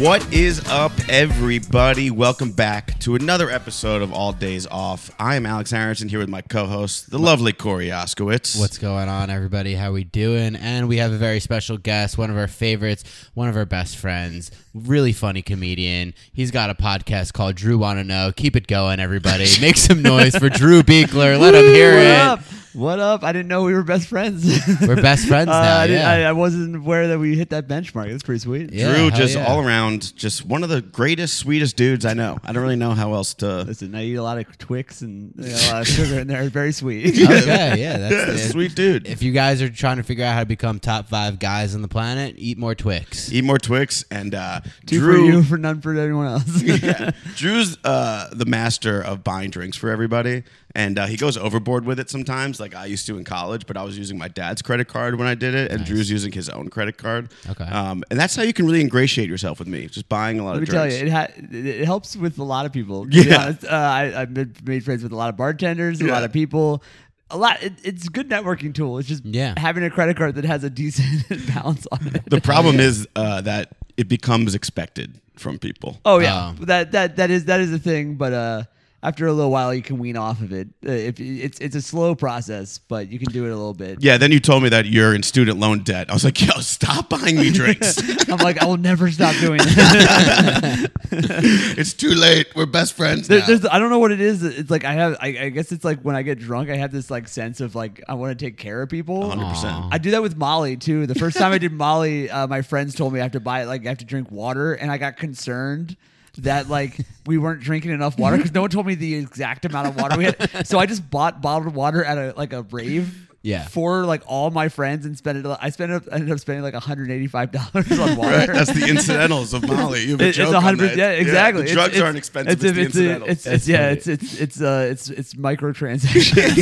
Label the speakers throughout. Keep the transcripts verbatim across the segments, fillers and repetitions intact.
Speaker 1: What is up, everybody? Welcome back to another episode of All Days Off. I am Alex Harrison here with my co-host, the lovely Corey Oskowitz.
Speaker 2: What's going on, everybody? How we doing? And we have a very special guest, one of our favorites, one of our best friends, really funny comedian. He's got a podcast called Drew Wanna Know. Keep it going, everybody. Make some noise for Drew Beekler. Let him hear
Speaker 3: what
Speaker 2: it.
Speaker 3: Up? What up? I didn't know we were best friends.
Speaker 2: We're best friends now.
Speaker 3: uh, I,
Speaker 2: yeah.
Speaker 3: I, I wasn't aware that we hit that benchmark. That's pretty sweet.
Speaker 2: Yeah,
Speaker 1: Drew,
Speaker 2: hell
Speaker 1: just
Speaker 2: yeah.
Speaker 1: all around, just one of the greatest, sweetest dudes I know. I don't really know how else to...
Speaker 3: Listen, I eat a lot of Twix and you know, a lot of sugar in there. Very sweet.
Speaker 2: Okay, yeah, that's
Speaker 1: Yeah,
Speaker 2: it.
Speaker 1: sweet dude.
Speaker 2: If you guys are trying to figure out how to become top five guys on the planet, eat more Twix.
Speaker 1: Eat more Twix, and uh,
Speaker 3: Two
Speaker 1: Drew...
Speaker 3: for you, for none for anyone else.
Speaker 1: yeah. Drew's uh, the master of buying drinks for everybody, and uh, he goes overboard with it sometimes, like I used to in college, but I was using my dad's credit card when I did it, and
Speaker 2: Nice.
Speaker 1: Drew's using his own credit card.
Speaker 2: Okay.
Speaker 1: Um, and that's how you can really ingratiate yourself with me, just buying a lot
Speaker 3: Let me
Speaker 1: of
Speaker 3: tell
Speaker 1: drinks.
Speaker 3: you, it, ha- it helps with a lot of people. To be
Speaker 1: Yeah.
Speaker 3: honest. Uh, I, I've made, made friends with a lot of bartenders, a
Speaker 1: Yeah.
Speaker 3: lot of people. A lot. It, it's a good networking tool. It's just
Speaker 2: Yeah.
Speaker 3: having a credit card that has a decent balance on it.
Speaker 1: The problem is uh, that it becomes expected from people.
Speaker 3: Oh yeah,
Speaker 2: Oh.
Speaker 3: that that that is that is a thing. But uh, after a little while, you can wean off of it. Uh, if it's it's a slow process, but you can do it a little bit.
Speaker 1: Yeah, then you told me that you're in student loan debt. I was like, yo, stop buying me drinks.
Speaker 3: I'm like, I will never stop doing that.
Speaker 1: It's too late. We're best friends
Speaker 3: There-
Speaker 1: now.
Speaker 3: there's, I don't know what it is. It's like I have. I, I guess it's like when I get drunk, I have this like sense of like I want to take care of people.
Speaker 1: one hundred percent.
Speaker 2: Aw.
Speaker 3: I do that with Molly too. The first time I did Molly, uh, my friends told me I have to buy it, like I have to drink water, and I got concerned that like we weren't drinking enough water because no one told me the exact amount of water we had. So I just bought bottled water at a like a rave.
Speaker 2: Yeah.
Speaker 3: For like all my friends and spent it. I spent. I ended up spending like one hundred eighty-five dollars on water.
Speaker 1: Right? That's the incidentals of Molly. You have a
Speaker 3: It- it's
Speaker 1: joke
Speaker 3: a
Speaker 1: on
Speaker 3: hundred.
Speaker 1: that.
Speaker 3: Yeah, exactly.
Speaker 1: the
Speaker 3: It's-
Speaker 1: drugs
Speaker 3: it's-
Speaker 1: aren't expensive. It's,
Speaker 3: It's,
Speaker 1: the
Speaker 3: it's,
Speaker 1: incidentals.
Speaker 3: it's,
Speaker 2: That's
Speaker 3: it's yeah.
Speaker 2: funny.
Speaker 3: It's it's it's uh it's it's microtransactions.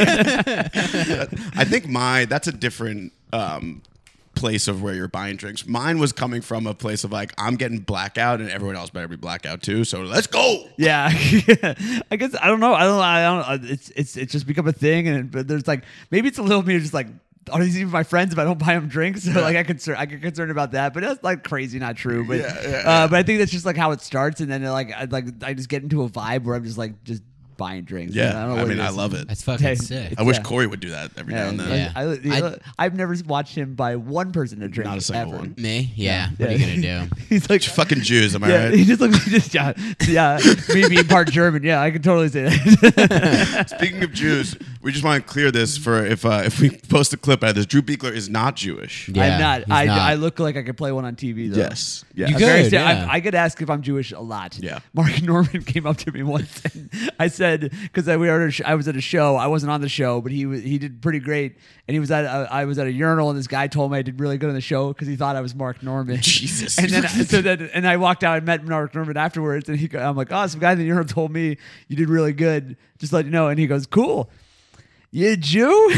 Speaker 1: I think my that's a different um, place of where you're buying drinks. Mine was coming from a place of like I'm getting blackout and everyone else better be blackout too. So let's go.
Speaker 3: Yeah, I guess I don't know. I don't. I don't. uh, It's it's it's just become a thing, and but there's like maybe it's a little me just like. Are these even my friends if I don't buy them drinks? So like I concern, I get concerned about that, but that's like crazy, not true. But
Speaker 1: Yeah, yeah,
Speaker 3: uh, but I think that's just like how it starts, and then like I like I just get into a vibe where I'm just like just buying drinks.
Speaker 1: Yeah,
Speaker 3: I, don't know
Speaker 1: I
Speaker 3: what
Speaker 1: mean
Speaker 3: it
Speaker 1: I
Speaker 3: is.
Speaker 1: love it.
Speaker 2: That's fucking
Speaker 3: Hey,
Speaker 2: sick.
Speaker 1: I wish
Speaker 3: yeah.
Speaker 1: Corey would do that every now
Speaker 3: Yeah,
Speaker 1: and then.
Speaker 2: Yeah.
Speaker 3: I, I,
Speaker 2: I-
Speaker 3: I've never watched him buy one person a drink.
Speaker 1: Not a single
Speaker 3: ever.
Speaker 1: one.
Speaker 2: Me? Yeah.
Speaker 3: Yeah.
Speaker 2: What are you going to do?
Speaker 3: He's like
Speaker 1: Fucking Jews, am I
Speaker 3: yeah,
Speaker 1: right?
Speaker 3: he just looks he just yeah, yeah. Me being part German, yeah, I can totally say that.
Speaker 1: Speaking of Jews, we just want to clear this for if uh, if we post a clip out of this. Drew Beekler is not Jewish.
Speaker 2: Yeah,
Speaker 3: I'm not.
Speaker 2: he's
Speaker 3: I,
Speaker 2: not.
Speaker 3: I look like I could play one on T V though.
Speaker 1: Yes. Yeah.
Speaker 2: You
Speaker 3: I'm
Speaker 2: could,
Speaker 3: very sta-
Speaker 2: yeah.
Speaker 3: I'm- I get asked if I'm Jewish a lot.
Speaker 1: Yeah.
Speaker 3: Mark Norman came up to me once, and I said because I, we were at a sh- I was at a show. I wasn't on the show, but he was, he did pretty great. And he was at a, I was at a urinal, and this guy told me I did really good on the show because he thought I was Mark Norman.
Speaker 1: Jesus.
Speaker 3: And then so then and I walked out and met Mark Norman afterwards, and he go- I'm like, oh, some guy in the urinal told me you did really good. Just let you know. And he goes, cool. You Jew?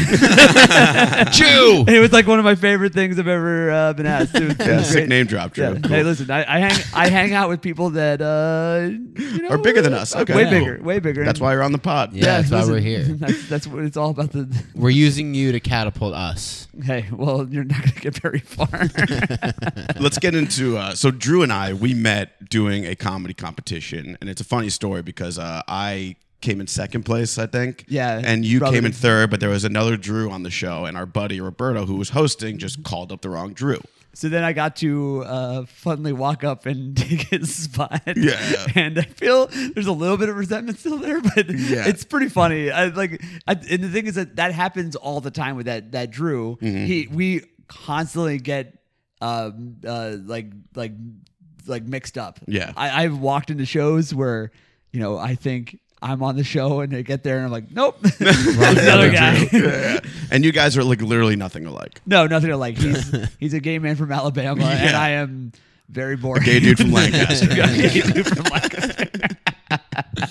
Speaker 1: Jew.
Speaker 3: And it was like one of my favorite things I've ever uh, been asked. It was, it
Speaker 1: Yeah,
Speaker 3: was
Speaker 1: sick
Speaker 3: great.
Speaker 1: name drop, Drew.
Speaker 3: Yeah.
Speaker 1: Cool.
Speaker 3: Hey, listen, I, I hang I hang out with people that uh, you know,
Speaker 1: Are bigger than us.
Speaker 3: uh,
Speaker 1: Okay,
Speaker 3: way
Speaker 1: cool.
Speaker 3: bigger, way bigger.
Speaker 1: That's why you're on the pod.
Speaker 2: Yeah, that's why we're here.
Speaker 3: That's, that's what it's all about. The
Speaker 2: We're using you to catapult us.
Speaker 3: hey, well, you're not gonna get very far.
Speaker 1: Let's get into uh, so Drew and I we met doing a comedy competition, and it's a funny story because uh, I came in second place, I think.
Speaker 3: Yeah,
Speaker 1: and you
Speaker 3: probably.
Speaker 1: came in third, but there was another Drew on the show, and our buddy Roberto, who was hosting, just called up the wrong Drew.
Speaker 3: So then I got to uh, funnily walk up and take his spot.
Speaker 1: Yeah.
Speaker 3: And I feel there's a little bit of resentment still there, but
Speaker 1: Yeah.
Speaker 3: it's pretty funny. I like, I, and the thing is that that happens all the time with that that Drew.
Speaker 1: Mm-hmm.
Speaker 3: He we constantly get um uh like like like mixed up.
Speaker 1: Yeah.
Speaker 3: I, I've walked into shows where you know I think I'm on the show and I get there and I'm like, nope, it's the other guy.
Speaker 1: Yeah. And you guys are like literally nothing alike.
Speaker 3: No, nothing to like. He's he's a gay man from Alabama, and
Speaker 1: Yeah.
Speaker 3: I am very boring.
Speaker 1: Gay dude from Lancaster.
Speaker 3: Gay dude from Lancaster.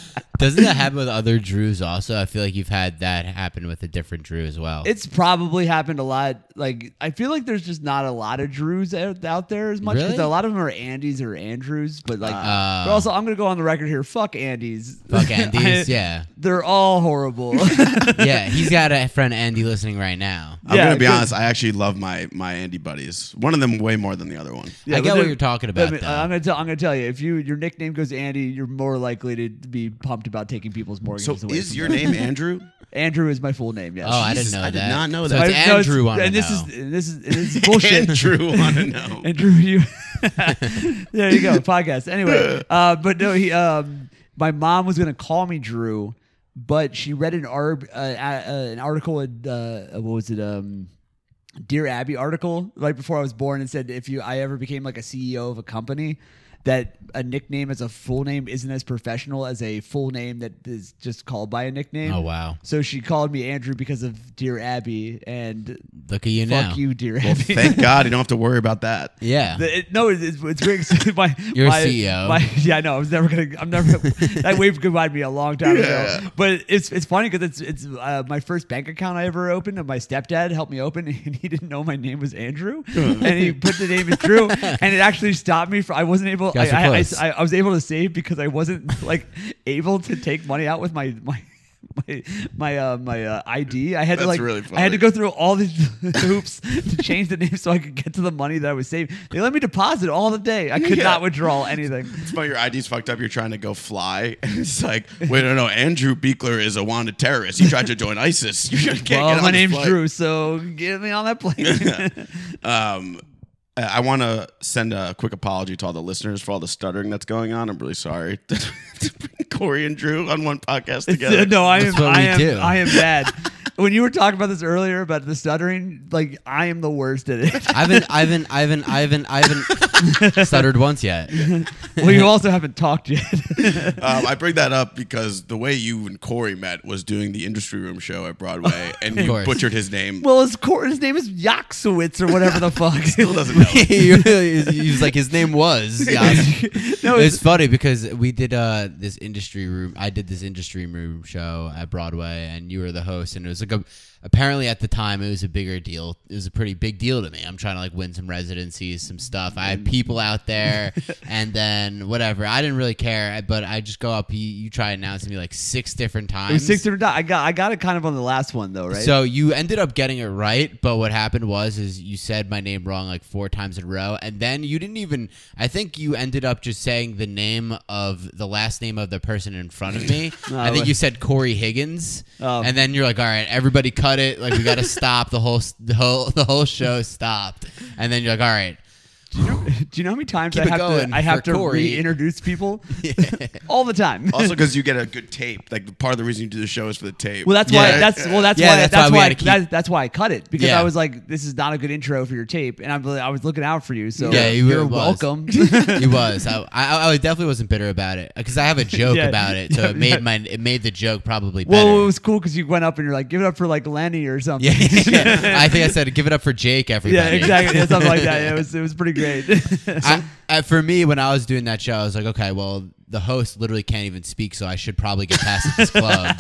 Speaker 2: Doesn't that happen with other Drews also? I feel like you've had that happen with a different Drew as well.
Speaker 3: It's probably happened a lot. Like, I feel like there's just not a lot of Drews out, out there as much because
Speaker 2: Really?
Speaker 3: a lot of them are Andys or Andrews. But like,
Speaker 2: Uh,
Speaker 3: but also I'm gonna go on the record here. Fuck Andys.
Speaker 2: Fuck Andy's,
Speaker 3: I-
Speaker 2: yeah.
Speaker 3: They're all horrible.
Speaker 2: Yeah, he's got a friend Andy listening right now.
Speaker 1: I'm
Speaker 3: Yeah,
Speaker 1: gonna be
Speaker 3: good.
Speaker 1: honest. I actually love my my Andy buddies. One of them way more than the other one.
Speaker 3: Yeah,
Speaker 2: I
Speaker 3: but
Speaker 2: get what
Speaker 3: they're-
Speaker 2: you're talking
Speaker 3: Let
Speaker 2: about,
Speaker 3: me-
Speaker 2: though.
Speaker 3: I'm gonna tell. I'm gonna tell you. If you your nickname goes Andy, you're more likely to be pumped about taking people's mortgages
Speaker 1: So
Speaker 3: away.
Speaker 1: is
Speaker 3: from
Speaker 1: your
Speaker 3: them.
Speaker 1: name Andrew?
Speaker 3: Andrew is my full name. Yes.
Speaker 2: Oh, I didn't
Speaker 1: Jesus,
Speaker 2: know
Speaker 1: I did
Speaker 2: that.
Speaker 1: not know
Speaker 2: So
Speaker 1: that.
Speaker 2: it's
Speaker 3: I- no, it's-
Speaker 2: Andrew wanna
Speaker 3: and this
Speaker 2: know.
Speaker 3: is and this is this is bullshit.
Speaker 1: Andrew want to know.
Speaker 3: Andrew, you. There you go, podcast. Anyway, uh, but no, he. Um, my mom was gonna call me Drew, but she read an art uh, uh, an article in uh, what was it? Um, Dear Abby article right before I was born and said if you I ever became like a C E O of a company, that a nickname as a full name isn't as professional as a full name that is just called by a nickname.
Speaker 2: Oh, wow.
Speaker 3: So she called me Andrew because of Dear Abby, and
Speaker 2: Look at you
Speaker 3: fuck
Speaker 2: now.
Speaker 3: you, Dear
Speaker 1: Well,
Speaker 3: Abby.
Speaker 1: thank God you don't have to worry about that.
Speaker 2: Yeah.
Speaker 3: The- it- no, it's, it's great. 'cause my,
Speaker 2: You're a
Speaker 3: my,
Speaker 2: C E O.
Speaker 3: My, yeah, I know. I was never gonna. I'm never. That waved goodbye to me a long time
Speaker 1: Yeah.
Speaker 3: ago. But it's it's funny because it's it's uh, my first bank account I ever opened, and my stepdad helped me open, and he didn't know my name was Andrew, and he put the name as Drew, and it actually stopped me from. I wasn't able. I,
Speaker 2: Guys are
Speaker 3: I, I,
Speaker 2: close.
Speaker 3: I, I was able to save because I wasn't like able to take money out with my my. My my uh, my uh, I D. I had to
Speaker 1: That's
Speaker 3: like
Speaker 1: really
Speaker 3: I had to
Speaker 1: funny.
Speaker 3: go through all these hoops to change the name so I could get to the money that I was saving. They let me deposit all the day. I could
Speaker 1: Yeah.
Speaker 3: not withdraw anything.
Speaker 1: It's funny, your I D's fucked up. You're trying to go fly, and it's like, wait, no, no. Andrew Beekler is a wanted terrorist. He tried to join ISIS. You can't
Speaker 3: Well,
Speaker 1: get on
Speaker 3: my
Speaker 1: this
Speaker 3: name's
Speaker 1: flight.
Speaker 3: Drew, so get me on that plane.
Speaker 1: Um, I want to send a quick apology to all the listeners for all the stuttering that's going on. I'm really sorry to bring Corey and Drew on one podcast together.
Speaker 3: no, I am.
Speaker 2: That's what
Speaker 3: I
Speaker 2: we
Speaker 3: am.
Speaker 2: do.
Speaker 3: I am bad. When you were talking about this earlier about the stuttering, like I am the worst at it.
Speaker 2: I haven't, I haven't, I haven't, I haven't, I haven't stuttered once yet.
Speaker 3: Well, you also haven't talked yet.
Speaker 1: Um, I bring that up because the way you and Corey met was doing the Industry Room show at Broadway, and
Speaker 2: Of
Speaker 1: you
Speaker 2: course.
Speaker 1: butchered his name.
Speaker 3: Well, his, cor- his name is Yaksowitz or whatever the fuck.
Speaker 1: Still doesn't know.
Speaker 2: he, he was like, his name was. Yeah.
Speaker 3: No,
Speaker 2: It's
Speaker 3: it's,
Speaker 2: funny because we did uh this industry room. I did this industry room show at Broadway, and you were the host. And it was like a apparently at the time it was a bigger deal. It was a pretty big deal to me. I'm trying to like win some residencies, some stuff. I had people out there, and then whatever. I didn't really care, but I just go up. You, you try announcing me like six different times.
Speaker 3: it was six different. I got. I got it kind of on the last one though, right?
Speaker 2: So you ended up getting it right, but what happened was is you said my name wrong like four times in a row, and then you didn't even. I think you ended up just saying the name of the last name of the person in front of me.
Speaker 3: Oh,
Speaker 2: I think
Speaker 3: well.
Speaker 2: you said Corey Higgins,
Speaker 3: Oh.
Speaker 2: and then you're like, "All right, everybody, cut it! Like we got to stop the whole the whole the whole show stopped." And then you're like, "All right."
Speaker 3: Do you know, do you know how many times
Speaker 2: Keep
Speaker 3: I
Speaker 2: it
Speaker 3: have
Speaker 2: going
Speaker 3: to I have
Speaker 2: for
Speaker 3: to
Speaker 2: Corey.
Speaker 3: reintroduce people all the time?
Speaker 1: Also, because you get a good tape. Like part of the reason you do the show is for the tape.
Speaker 3: Well, that's
Speaker 2: Yeah.
Speaker 3: why. That's well. That's
Speaker 2: Yeah,
Speaker 3: why.
Speaker 2: that's
Speaker 3: That's,
Speaker 2: why we
Speaker 3: why.
Speaker 2: had to keep-
Speaker 3: that, that's why I cut it because
Speaker 2: Yeah.
Speaker 3: I was like, "This is not a good intro for your tape," and I'm, I was looking out for you. So
Speaker 2: Yeah, you
Speaker 3: you're
Speaker 2: was.
Speaker 3: welcome.
Speaker 2: He was. I, I, I definitely wasn't bitter about it because I have a joke
Speaker 3: Yeah.
Speaker 2: about it, so
Speaker 3: Yeah,
Speaker 2: it made
Speaker 3: yeah.
Speaker 2: my it made the joke probably better.
Speaker 3: Well, it was cool because you went up and you're like, "Give it up for like Lenny or something."
Speaker 2: Yeah, yeah. I think I said, "Give it up for Jake, everybody."
Speaker 3: Yeah, exactly. Yeah, something like that. Yeah, it was it was pretty great.
Speaker 2: I, I, for me, when I was doing that show, I was like, okay, well, the host literally can't even speak, so I should probably get past this club.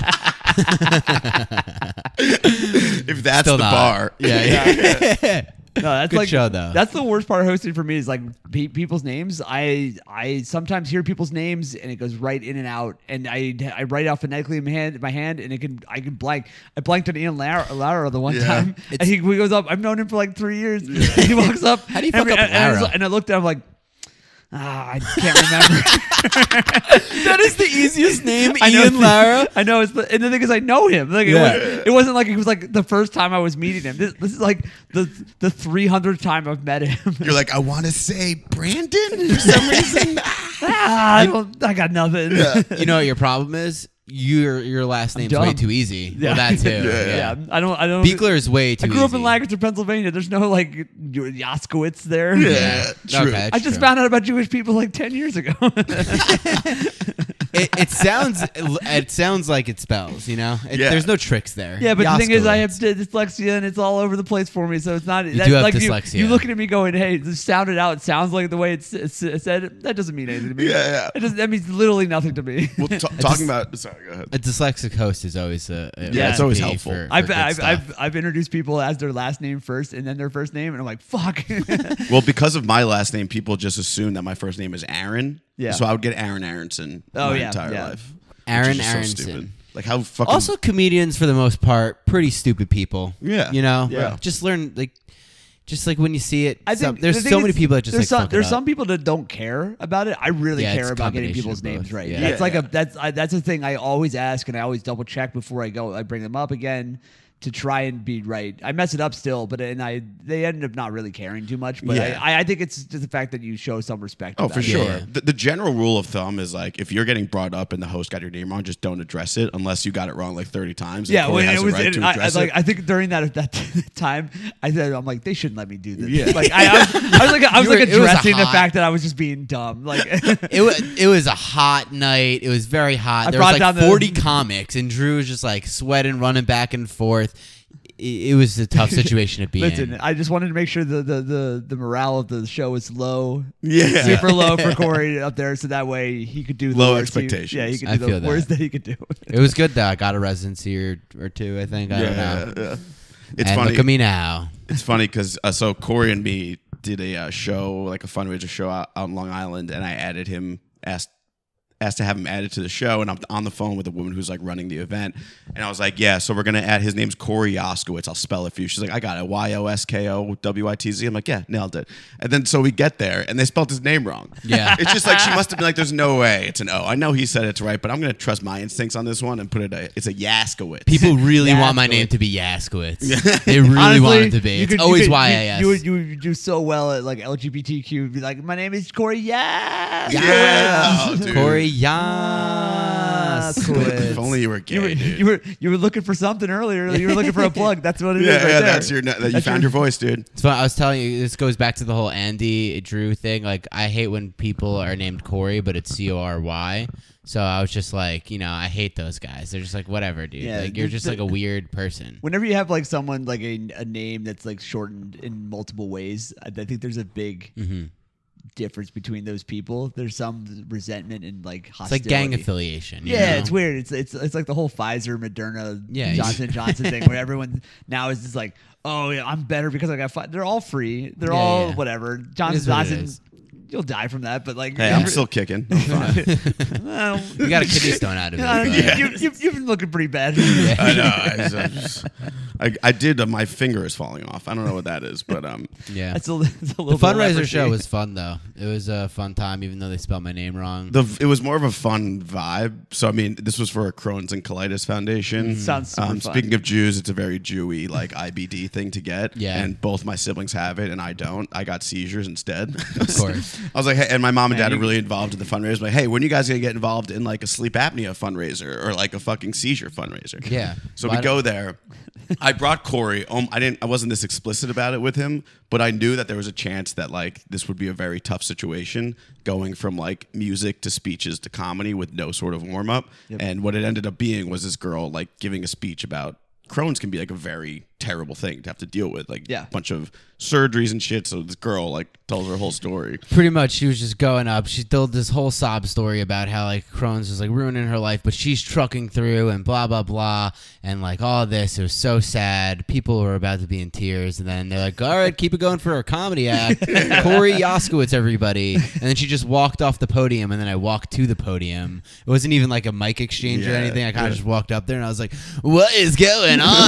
Speaker 1: if that's
Speaker 2: Still
Speaker 1: the
Speaker 2: not.
Speaker 1: bar.
Speaker 2: Yeah, yeah.
Speaker 3: No, that's
Speaker 2: Good
Speaker 3: like
Speaker 2: show, though.
Speaker 3: That's the worst part of hosting for me is like pe- people's names. I I sometimes hear people's names and it goes right in and out, and I I write out phonetically in my hand, my hand, and it can I can blank. I blanked on Ian Lara, Lara the one
Speaker 1: Yeah.
Speaker 3: time, and he, he goes up. I've known him for like three years. He walks up.
Speaker 2: How do you
Speaker 3: and,
Speaker 2: fuck up
Speaker 3: and, and I was-
Speaker 2: Lara?
Speaker 3: and I looked at him like. Ah, I can't remember.
Speaker 2: That is the easiest name,
Speaker 3: I know,
Speaker 2: Ian Lara.
Speaker 3: I know. It's the, and the thing is, I know him. Like,
Speaker 2: Yeah.
Speaker 3: it, was, it wasn't like it was like the first time I was meeting him. This, this is like the the three hundredth time I've met him.
Speaker 1: You're like, I want to say Brandon for some reason.
Speaker 3: ah, I don't. I got nothing.
Speaker 2: You know what your problem is? Your your last name's way
Speaker 3: dumb.
Speaker 2: too easy.
Speaker 3: Yeah.
Speaker 2: Well, that too.
Speaker 1: Yeah.
Speaker 2: Yeah.
Speaker 3: I don't. I don't.
Speaker 2: Beekler is way too
Speaker 3: I
Speaker 2: easy.
Speaker 3: grew up in Lancaster, Pennsylvania. There's no like Yaskowitz there.
Speaker 1: Yeah, true.
Speaker 2: Okay,
Speaker 3: I
Speaker 2: that's
Speaker 3: just
Speaker 2: true.
Speaker 3: found out about Jewish people like ten years ago.
Speaker 2: it, it sounds it sounds like it spells. You know, it,
Speaker 1: Yeah.
Speaker 2: there's no tricks there.
Speaker 3: Yeah, but the thing is, I have
Speaker 2: Yaskowitz.
Speaker 3: dyslexia and it's all over the place for me. So it's not.
Speaker 2: You
Speaker 3: that,
Speaker 2: do have
Speaker 3: like
Speaker 2: dyslexia.
Speaker 3: You, you looking at me going, "Hey, this sounded out. It sounds like the way it's, it's, it's said." That doesn't mean anything to me.
Speaker 1: Yeah, yeah.
Speaker 3: It doesn't, that means literally nothing to me.
Speaker 1: Well, t- talking about. Sorry, go ahead.
Speaker 2: A dyslexic host is always a, a
Speaker 1: Yeah, it's always
Speaker 2: recipe
Speaker 1: helpful.
Speaker 2: For, for
Speaker 3: I've,
Speaker 2: good
Speaker 3: I've,
Speaker 2: stuff.
Speaker 3: I've I've introduced people as their last name first and then their first name, and I'm like, "Fuck."
Speaker 1: Well, because of my last name, people just assume that my first name is Aaron.
Speaker 3: Yeah.
Speaker 1: So I would get Aaron Aronson
Speaker 3: Oh,
Speaker 1: my
Speaker 3: yeah,
Speaker 1: entire
Speaker 3: yeah.
Speaker 1: life. which
Speaker 2: Aaron
Speaker 1: is just so
Speaker 2: Aronson.
Speaker 1: stupid. Like how fucking.
Speaker 2: Also, comedians for the most part, pretty stupid people.
Speaker 1: Yeah.
Speaker 2: you know.
Speaker 3: Yeah.
Speaker 2: Just learn like, just like when you see it.
Speaker 3: I
Speaker 2: some-
Speaker 3: think
Speaker 2: there's
Speaker 3: the thing
Speaker 2: so many
Speaker 3: is,
Speaker 2: people that just
Speaker 3: there's
Speaker 2: like
Speaker 3: some
Speaker 2: fuck it
Speaker 3: there's
Speaker 2: up.
Speaker 3: some people that don't care about it. I really
Speaker 2: Yeah,
Speaker 3: care
Speaker 2: it's a
Speaker 3: about getting
Speaker 2: combination
Speaker 3: people's
Speaker 2: of
Speaker 3: names
Speaker 2: both.
Speaker 3: right.
Speaker 2: Yeah.
Speaker 3: That's
Speaker 1: Yeah,
Speaker 3: like
Speaker 1: yeah.
Speaker 3: a that's I, that's a thing I always ask and I always double check before I go. I bring them up again to try and be right. I mess it up still, but and I they ended up not really caring too much. But
Speaker 1: Yeah.
Speaker 3: I, I think it's just the fact that you show some respect.
Speaker 1: Oh,
Speaker 3: about
Speaker 1: for
Speaker 3: it.
Speaker 1: sure.
Speaker 2: Yeah.
Speaker 1: The, the general rule of thumb is like if you're getting brought up and the host got your name wrong, just don't address it unless you got it wrong like thirty times. and
Speaker 3: Yeah,
Speaker 1: Corey
Speaker 3: when
Speaker 1: has
Speaker 3: it
Speaker 1: the
Speaker 3: was,
Speaker 1: right
Speaker 3: it,
Speaker 1: to
Speaker 3: I, I,
Speaker 1: address
Speaker 3: like
Speaker 1: it.
Speaker 3: I think during that at that time, I said, I'm like, they shouldn't let me do this.
Speaker 1: Yeah.
Speaker 3: Like I, I, was, I was like, I was
Speaker 2: You
Speaker 3: like
Speaker 2: were- it was a
Speaker 3: addressing the
Speaker 2: hot-
Speaker 3: fact that I was just being dumb. Like
Speaker 2: it was it was a hot night. It was very hot.
Speaker 3: I
Speaker 2: there was
Speaker 3: brought down
Speaker 2: like
Speaker 3: the-
Speaker 2: forty comics, and Drew was just like sweating, running back and forth. It, it was a tough situation to be
Speaker 3: Listen,
Speaker 2: in.
Speaker 3: I just wanted to make sure the, the, the, the morale of the show was low,
Speaker 1: Yeah.
Speaker 3: super low for Corey up there, so that way he could do the
Speaker 1: Low
Speaker 3: worst he-
Speaker 1: expectations.
Speaker 3: yeah, he could do
Speaker 2: I
Speaker 3: the
Speaker 2: feel that.
Speaker 3: worst that he could do.
Speaker 2: It was good though. I got a residency or, or two, I think. I don't
Speaker 1: yeah,
Speaker 2: know.
Speaker 1: yeah. It's
Speaker 2: and
Speaker 1: funny.
Speaker 2: look at me now.
Speaker 1: It's funny because uh, so Corey and me did a uh, show, like a fundraiser show out, out in Long Island, and I added him, asked asked to have him added to the show, and I'm on the phone with a woman who's like running the event, and I was like, yeah, so we're gonna add, his name's Corey Yoskowitz, I'll spell it for you. She's like, I got it, Y O S K O W I T Z. I'm like, yeah, nailed it. And then so we get there, and they spelled his name wrong.
Speaker 2: Yeah.
Speaker 1: It's just like, she must have been like, there's no way it's an O. I know he said it's right, but I'm gonna trust my instincts on this one and put it, a, it's a Yaskowitz.
Speaker 2: People really want my
Speaker 3: Yaskowitz.
Speaker 2: name to be Yaskowitz. They really
Speaker 3: Honestly,
Speaker 2: want it to be.
Speaker 3: you
Speaker 2: It's
Speaker 3: could- you
Speaker 2: always
Speaker 3: could-
Speaker 2: Y
Speaker 3: you-
Speaker 2: A S.
Speaker 3: You, would, you would do so well at like L G B T Q. Be like, my name is Corey. Yeah,
Speaker 1: Yeah, oh, dude.
Speaker 2: Corey
Speaker 3: Yaskowitz.
Speaker 1: If only you were gay,
Speaker 3: You were,
Speaker 1: dude.
Speaker 3: you were you were looking for something earlier. You were looking for a plug. That's what it is.
Speaker 1: yeah,
Speaker 3: right
Speaker 1: yeah,
Speaker 3: there.
Speaker 1: that's your, that you
Speaker 3: That's
Speaker 1: found your voice, dude.
Speaker 2: It's fun. I was telling you, this goes back to the whole Andy Drew thing. Like, I hate when people are named Corey, but it's C O R Y. So I was just like, you know, I hate those guys. They're just like, whatever, dude.
Speaker 3: Yeah,
Speaker 2: like, you're
Speaker 3: the-
Speaker 2: just
Speaker 3: the-
Speaker 2: like a weird person.
Speaker 3: Whenever you have like someone like a, a name that's like shortened in multiple ways, I, I think there's a big
Speaker 2: Mhm.
Speaker 3: difference between those people. There's some resentment and like
Speaker 2: It's
Speaker 3: hostility.
Speaker 2: like gang affiliation. you
Speaker 3: Yeah,
Speaker 2: know?
Speaker 3: it's weird. It's it's it's like the whole Pfizer, Moderna,
Speaker 2: Yeah.
Speaker 3: Johnson and Johnson thing, where everyone now is just like, oh yeah, I'm better because I got. Fi-. They're all free. They're
Speaker 2: Yeah,
Speaker 3: all
Speaker 2: yeah.
Speaker 3: whatever.
Speaker 2: It
Speaker 3: Johnson
Speaker 2: is what it
Speaker 3: Johnson.
Speaker 2: is.
Speaker 3: You'll die from that, but like,
Speaker 1: Hey, I'm still kicking. I'm fine.
Speaker 3: well,
Speaker 2: You got a kidney stone out of it.
Speaker 3: uh,
Speaker 2: but-
Speaker 3: you, you, you, you've been looking pretty bad.
Speaker 1: I know. I, just- I, just- I, I did. Uh, my finger is falling off. I don't know what that is, but um,
Speaker 2: Yeah.
Speaker 3: That's a, that's a
Speaker 2: The
Speaker 3: little bit of
Speaker 2: fundraiser
Speaker 3: leprosy.
Speaker 2: show was fun, though. It was a fun time, even though they spelled my name wrong.
Speaker 1: the it was more of a fun vibe. So I mean, this was for a Crohn's and Colitis Foundation.
Speaker 3: Sounds super
Speaker 1: Um,
Speaker 3: fun.
Speaker 1: speaking of Jews, it's a very Jewy like I B D thing to get.
Speaker 2: Yeah.
Speaker 1: And both my siblings have it, and I don't. I got seizures instead.
Speaker 2: Of course.
Speaker 1: I was like, hey, and my mom and
Speaker 3: Man,
Speaker 1: dad are
Speaker 3: you-
Speaker 1: really involved in the fundraiser. Like, hey, when are you guys gonna get involved in like a sleep apnea fundraiser or like a fucking seizure fundraiser?
Speaker 2: Yeah.
Speaker 1: So
Speaker 2: Why
Speaker 1: we go there. I brought Corey. Um, I didn't. I wasn't this explicit about it with him, but I knew that there was a chance that like this would be a very tough situation, going from like music to speeches to comedy with no sort of warm up. And what it ended up being was this girl like giving a speech about Crohn's can be like a very terrible thing to have to deal with, like
Speaker 3: Yeah.
Speaker 1: a bunch of surgeries and shit. So this girl like tells her whole story.
Speaker 2: Pretty much, she was just going up. She told this whole sob story about how like Crohn's was like ruining her life, but she's trucking through and blah blah blah, and like all this. It was so sad. People were about to be in tears, and then they're like, "All right, keep it going for our comedy act, Corey Yoskowitz, everybody." And then she just walked off the podium, and then I walked to the podium. It wasn't even like a mic exchange or
Speaker 1: Yeah,
Speaker 2: anything. I kind
Speaker 1: yeah.
Speaker 2: of just walked up there, and I was like, "What is going on,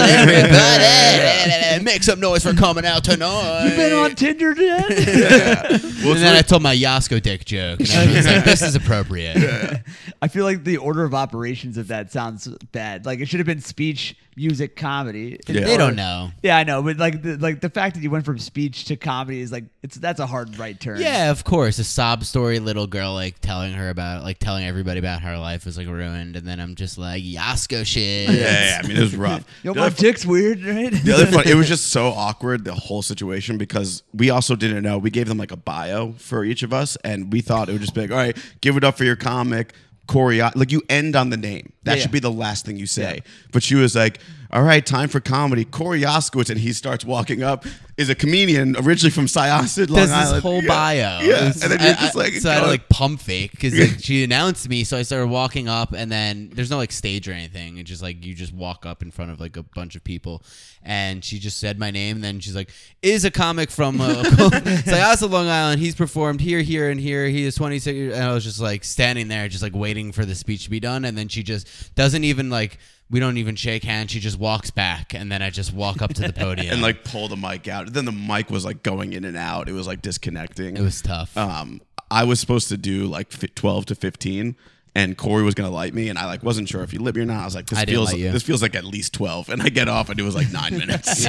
Speaker 2: everybody? Make some noise for coming out tonight."
Speaker 3: You been on Tinder yet?
Speaker 1: Well,
Speaker 2: And
Speaker 1: it's
Speaker 2: then
Speaker 1: like-
Speaker 2: I told my Yasko dick joke, and everyone's like, "This is appropriate."
Speaker 3: I feel like the order of operations of that sounds bad. Like it should have been speech, music, comedy.
Speaker 1: Yeah.
Speaker 2: They
Speaker 3: Or-
Speaker 2: don't know.
Speaker 3: Yeah, I know, but like the like the fact that you went from speech to comedy is like it's that's a hard right turn.
Speaker 2: Yeah, of course. A sob story, little girl like telling her about, like telling everybody about how her life was like ruined, and then I'm just like Yasko shit.
Speaker 1: yeah, yeah, I mean, it was rough.
Speaker 3: Yo,
Speaker 1: The
Speaker 3: my
Speaker 1: other fu-
Speaker 3: dick's weird, right?
Speaker 1: The other fun, it was just so awkward, the whole situation, because we also didn't know. We gave them like a bio for each of us, and we thought it would just be like, all right, give it up for your comic, Corey, like you end on the name. That
Speaker 3: Yeah,
Speaker 1: should
Speaker 3: yeah.
Speaker 1: be the last thing you say.
Speaker 3: Yeah.
Speaker 1: But she was like, all right, time for comedy. Corey Yoskowitz, and he starts walking up, is a comedian originally from Syosset, Long
Speaker 2: Does this
Speaker 1: Island.
Speaker 2: whole
Speaker 1: Yeah.
Speaker 2: bio.
Speaker 1: Yeah,
Speaker 2: It's-
Speaker 1: and then you're
Speaker 2: I-
Speaker 1: just
Speaker 2: I-
Speaker 1: like,
Speaker 2: so I had to
Speaker 1: going-
Speaker 2: like pump fake because like, she announced me, so I started walking up, and then there's no like stage or anything. It's just like you just walk up in front of like a bunch of people, and she just said my name. And then she's like, "Is a comic from uh, Syosset, Long Island. He's performed here, here, and here. He is twenty-six." years-" And I was just like standing there, just like waiting for the speech to be done, and then she just doesn't even like. We don't even shake hands. She just walks back, and then I just walk up to the podium.
Speaker 1: and like pull the mic out. Then the mic was like going in and out. It was like disconnecting.
Speaker 2: It was tough.
Speaker 1: Um, I was supposed to do like fi- twelve to fifteen, and Corey was gonna light me, and I like wasn't sure if he lit me or not. I was like, this
Speaker 2: I didn't
Speaker 1: feels
Speaker 2: light you.
Speaker 1: this feels like at least twelve, and I get off, and it was like nine minutes.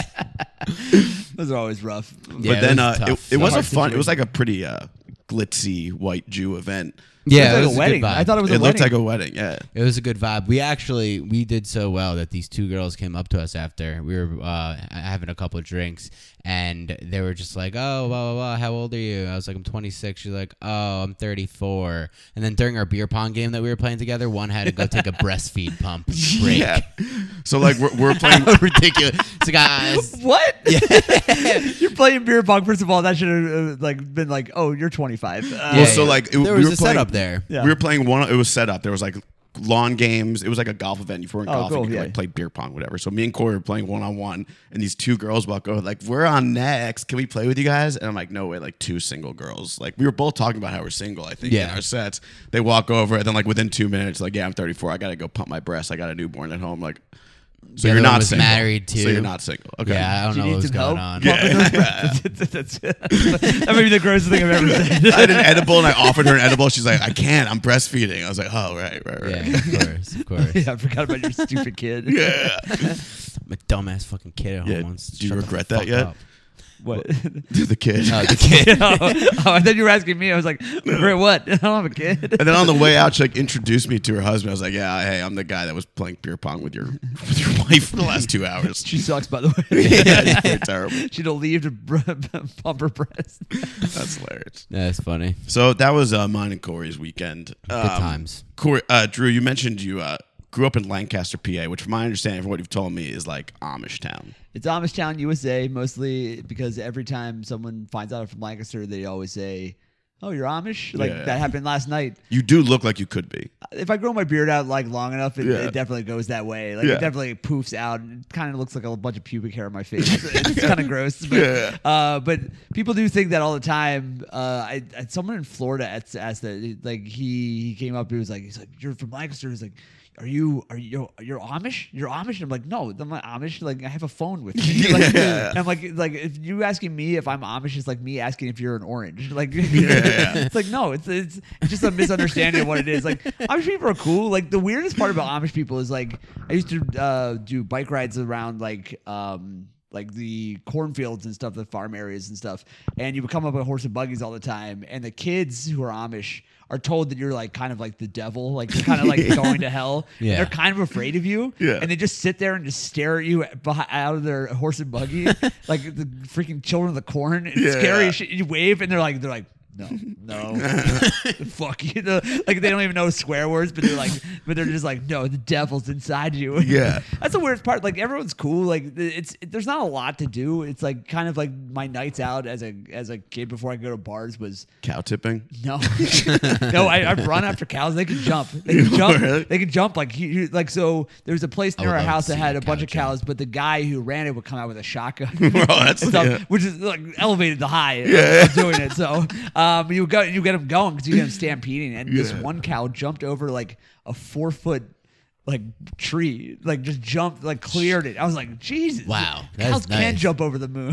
Speaker 3: Those are always rough.
Speaker 2: Yeah,
Speaker 1: but then
Speaker 2: it was
Speaker 1: uh, it,
Speaker 2: tough.
Speaker 1: it was a
Speaker 3: Hard
Speaker 1: fun. It was
Speaker 3: situation.
Speaker 1: like a pretty uh, glitzy white Jew event.
Speaker 2: yeah,
Speaker 3: It
Speaker 2: it
Speaker 3: was
Speaker 2: was
Speaker 3: like
Speaker 2: a
Speaker 3: a
Speaker 2: good
Speaker 3: wedding.
Speaker 2: vibe.
Speaker 3: I thought it was a
Speaker 1: It looked
Speaker 3: wedding.
Speaker 1: like a wedding. Yeah.
Speaker 2: It was a good vibe. We actually we did so well that these two girls came up to us after we were uh, having a couple of drinks, and they were just like, "Oh, blah blah blah. How old are you?" I was like, "I'm twenty-six." She's like, "Oh, I'm thirty-four." And then during our beer pong game that we were playing together, one had to go take a breastfeed pump break.
Speaker 1: Yeah. So like we're, we're playing.
Speaker 2: Ridiculous. So guys,
Speaker 3: What? You're playing beer pong. First of all, that should have uh, like been like, oh, you're twenty-five. Uh,
Speaker 2: Yeah,
Speaker 1: Well, so
Speaker 2: yeah.
Speaker 1: like it,
Speaker 2: there
Speaker 1: we
Speaker 2: was
Speaker 1: were
Speaker 2: a
Speaker 1: playing,
Speaker 2: setup there.
Speaker 3: Yeah.
Speaker 1: We were playing one. It was set up. There was like lawn games. It was like a golf event. If you weren't
Speaker 3: Oh,
Speaker 1: golfing,
Speaker 3: cool,
Speaker 1: you could
Speaker 3: yeah.
Speaker 1: like play beer pong, whatever. So me and Corey were playing one on one, and these two girls walk over like, "We're on next. Can we play with you guys?" And I'm like, "No way!" Like two single girls. Like we were both talking about how we're single. I think in
Speaker 2: Yeah.
Speaker 1: our sets. They walk over, and then like within two minutes, like, "Yeah, I'm thirty-four. I gotta go pump my breast. I got a newborn at home." Like, so
Speaker 2: The
Speaker 1: you're
Speaker 2: other one
Speaker 1: not
Speaker 2: was
Speaker 1: single.
Speaker 2: married,
Speaker 1: So
Speaker 2: too.
Speaker 1: you're not single. Okay.
Speaker 2: Yeah, I don't
Speaker 3: Do you
Speaker 2: know
Speaker 3: need
Speaker 2: what was
Speaker 3: some
Speaker 2: going
Speaker 3: help?
Speaker 2: on.
Speaker 3: That's- that may be the grossest thing I've ever said.
Speaker 1: I had an edible, and I offered her an edible. She's like, "I can't. I'm breastfeeding." I was like, "Oh, right, right, right."
Speaker 2: Yeah, of course, of course.
Speaker 3: yeah, I forgot about your stupid kid.
Speaker 1: Yeah.
Speaker 2: I'm a dumbass fucking kid at home
Speaker 1: Yeah,
Speaker 2: once.
Speaker 1: do you
Speaker 2: Shut the
Speaker 1: regret that
Speaker 2: fuck
Speaker 1: yet?
Speaker 2: up.
Speaker 3: What?
Speaker 1: the kid.
Speaker 2: Oh, the kid.
Speaker 3: oh, oh, I thought you were asking me. I was like, regret what? I don't have a kid.
Speaker 1: And then on the way out, she like introduced me to her husband. I was like, "Yeah, hey, I'm the guy that was playing beer pong with your with your wife for the last two hours."
Speaker 3: She sucks, by the way.
Speaker 1: yeah, it's pretty terrible.
Speaker 3: She don't leave to br- pump her breast.
Speaker 1: That's hilarious.
Speaker 2: That's funny.
Speaker 1: So that was uh, mine and Corey's weekend.
Speaker 2: Good
Speaker 1: Um,
Speaker 2: times.
Speaker 1: Corey, uh, Drew, you mentioned you uh, grew up in Lancaster, P A, which, from my understanding, from what you've told me, is like Amish town.
Speaker 3: It's Amish Town, U S A, mostly because every time someone finds out I'm from Lancaster, they always say, "Oh, you're Amish." Like
Speaker 1: Yeah.
Speaker 3: that happened last night.
Speaker 1: You do look like you could be.
Speaker 3: If I grow my beard out like long enough, it,
Speaker 1: Yeah.
Speaker 3: it definitely goes that way. Like
Speaker 1: Yeah.
Speaker 3: it definitely poofs out. And it kind of looks like a bunch of pubic hair on my face. It's kind of gross. But,
Speaker 1: Yeah.
Speaker 3: uh, but people do think that all the time. Uh, I, I someone in Florida asked, asked that. Like he, he came up. He was like, he's like, "You're from Lancaster." He's like, Are you are you you're Amish? You're Amish? And I'm like, no, I'm not Amish. Like I have a phone with me. Like,
Speaker 1: Yeah.
Speaker 3: and I'm like, like if you asking me if I'm Amish is like me asking if you're an orange. Like
Speaker 1: Yeah.
Speaker 3: it's like no, it's, it's it's just a misunderstanding of what it is. Like Amish people are cool. Like the weirdest part about Amish people is like I used to uh, do bike rides around like um like the cornfields and stuff, the farm areas and stuff, and you would come up with horse and buggies all the time, and the kids who are Amish are told that you're like kind of like the devil, like you're kind of like going to hell.
Speaker 2: Yeah.
Speaker 3: And they're kind of afraid of you,
Speaker 1: Yeah.
Speaker 3: and they just sit there and just stare at you behi- out of their horse and buggy, like the freaking children of the corn. It's
Speaker 1: Yeah.
Speaker 3: scary as shit. You wave, and they're like, they're like. No, no, fuck you. The- Like they don't even know swear words, but they're like, but they're just like, no, the devil's inside you.
Speaker 1: Yeah.
Speaker 3: That's the weirdest part. Like everyone's cool. Like it's it, there's not a lot to do. It's like kind of like my nights out as a as a kid before I go to bars was
Speaker 1: Cow tipping.
Speaker 3: no, no. I, I run after cows. They can jump. They can jump.
Speaker 1: Really?
Speaker 3: They can jump like he, he- like so. There was a place near
Speaker 2: would
Speaker 3: our
Speaker 2: love to
Speaker 3: house that
Speaker 2: see
Speaker 3: had
Speaker 2: a
Speaker 3: a bunch
Speaker 2: cow
Speaker 3: of cows, but the guy who ran it would come out with a shotgun.
Speaker 1: Bro, that's-
Speaker 3: and stuff,
Speaker 1: yeah.
Speaker 3: which is like elevated the high of-
Speaker 1: Yeah.
Speaker 3: of doing it. So um, you go you get them going because you get them stampeding, and this
Speaker 1: Yeah.
Speaker 3: one cow jumped over like a four foot. Like tree, like just jumped, like cleared it. I was like, Jesus!
Speaker 2: Wow, that
Speaker 3: cows
Speaker 2: is
Speaker 3: can
Speaker 2: nice.
Speaker 3: jump over the moon.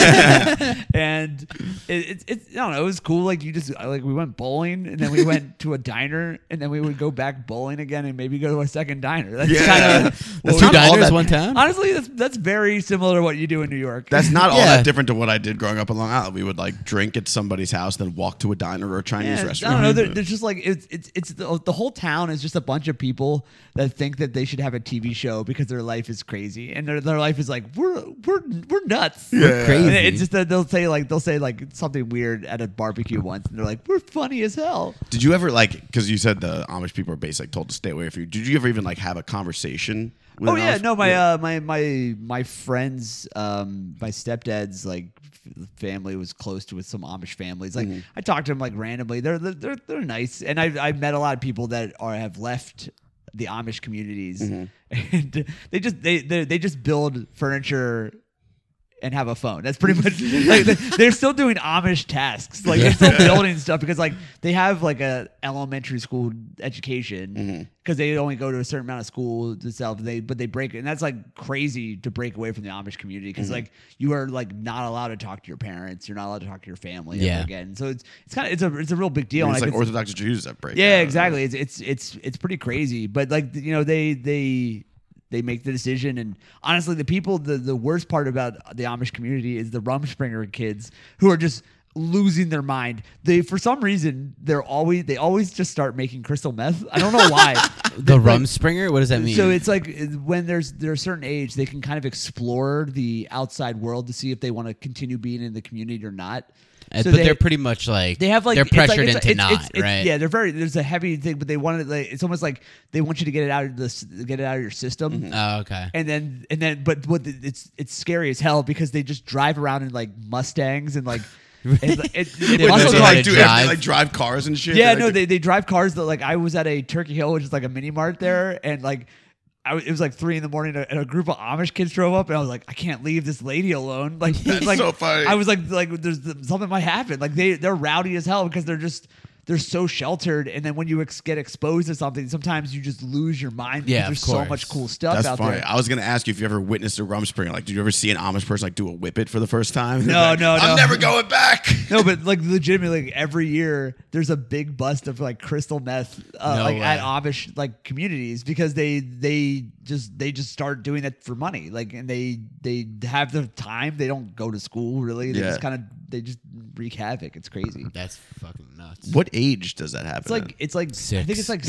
Speaker 3: and it, it's it's I don't know. It was cool. Like you just like we went bowling, and then we went to a diner, and then we would go back bowling again, and maybe go to a second diner. That's
Speaker 1: Yeah.
Speaker 3: kind of
Speaker 1: That's
Speaker 2: Two
Speaker 1: not all
Speaker 2: diners,
Speaker 1: that-
Speaker 2: one town.
Speaker 3: honestly that's that's very similar to what you do in New York.
Speaker 1: That's not all
Speaker 2: Yeah.
Speaker 1: that different to what I did growing up in Long Island. We would like drink at somebody's house, then walk to a diner or a Chinese
Speaker 3: Yeah,
Speaker 1: restaurant.
Speaker 3: I don't know. There, there's just like it's it's it's the, the whole town is just a bunch of people that think that they should have a T V show because their life is crazy, and their their life is like we're we're we're nuts.
Speaker 2: We're crazy.
Speaker 3: And it's just that they'll say like they'll say like something weird at a barbecue once, and they're like we're funny as hell.
Speaker 1: Did you ever like? Because you said the Amish people are basically like, told to stay away from you. Did you ever even like have a conversation? With
Speaker 3: Oh
Speaker 1: an
Speaker 3: yeah,
Speaker 1: Amish-
Speaker 3: no, my uh, my my my friends, um, my stepdad's like f- family was close to with some Amish families. Like
Speaker 1: Mm-hmm.
Speaker 3: I talked to them like randomly. They're they're they're nice, and I I met a lot of people that are have left the Amish communities,
Speaker 1: Mm-hmm.
Speaker 3: and they just they they they just build furniture and have a phone. That's pretty much like they- they're still doing Amish tasks. Like they're still building stuff because like they have like a elementary school education because they only go to a certain amount of school themselves. They but they break it, and that's like crazy to break away from the Amish community because like you are like not allowed to talk to your parents. You're not allowed to talk to your family
Speaker 2: Yeah.
Speaker 3: ever again. So it's it's kind of it's a it's a real big deal.
Speaker 1: I mean,
Speaker 3: and
Speaker 1: it's
Speaker 3: I
Speaker 1: like
Speaker 3: could-
Speaker 1: Orthodox Jews that break.
Speaker 3: yeah,
Speaker 1: out.
Speaker 3: exactly. It's it's it's it's pretty crazy. But like you know, they they they make the decision, and honestly, the people the the worst part about the Amish community is the Rumspringer kids who are just losing their mind. They for some reason they're always they always just start making crystal meth. I don't know why.
Speaker 2: The
Speaker 3: Like,
Speaker 2: Rumspringer? What does that mean?
Speaker 3: so it's like uh, when there's they're a certain age, they can kind of explore the outside world to see if they want to continue being in the community or not.
Speaker 2: Uh,
Speaker 3: So
Speaker 2: but
Speaker 3: they-
Speaker 2: they, are pretty much like
Speaker 3: They have like
Speaker 2: they're
Speaker 3: it's like-
Speaker 2: pressured
Speaker 3: it's like-
Speaker 2: into
Speaker 3: it's-
Speaker 2: not
Speaker 3: it's- it's-
Speaker 2: right.
Speaker 3: Yeah, they're very. There's a heavy thing, but they want it. Like, it's almost like they want you to get it out of this, get it out of your system.
Speaker 2: Oh, okay.
Speaker 3: And then, and then, but what the, it's it's scary as hell because they just drive around in like Mustangs and like, and, it, it,
Speaker 2: They
Speaker 1: Wait,
Speaker 3: muscle
Speaker 2: know
Speaker 1: so
Speaker 2: how
Speaker 3: cars.
Speaker 2: to
Speaker 1: like, do
Speaker 2: drive.
Speaker 1: they like drive cars and shit?
Speaker 3: Yeah,
Speaker 1: Like,
Speaker 3: no, they, they drive cars that like I was at a Turkey Hill, which is like a mini mart there, and like I was, it was like three in the morning, and a group of Amish kids drove up, and I was like, I can't leave this lady alone. Like,
Speaker 1: That's
Speaker 3: like
Speaker 1: so funny.
Speaker 3: I was like, like there's something might happen. Like they they're rowdy as hell because they're just. They're so sheltered, and then when you ex- get exposed to something, sometimes you just lose your mind. because
Speaker 2: Yeah, of
Speaker 3: there's so
Speaker 2: course.
Speaker 3: much cool stuff
Speaker 1: That's
Speaker 3: out
Speaker 1: funny.
Speaker 3: there.
Speaker 1: I was gonna ask you if you ever witnessed a Rumspringer. Like, did you ever see an Amish person like do a whip it for the first time?
Speaker 3: No,
Speaker 1: Like,
Speaker 3: no,
Speaker 1: I'm
Speaker 3: no.
Speaker 1: never going back.
Speaker 3: No, but like legitimately, like, every year there's a big bust of like crystal meth, uh,
Speaker 2: No
Speaker 3: like
Speaker 2: way.
Speaker 3: at Amish like communities because they they just they just start doing it for money. Like, and they they have the time. They don't go to school really. They
Speaker 1: Yeah.
Speaker 3: just kind of they just wreak havoc. It's crazy.
Speaker 2: That's fucking nuts.
Speaker 1: What age does that happen?
Speaker 3: It's like it's like I
Speaker 2: Six.
Speaker 3: think it's like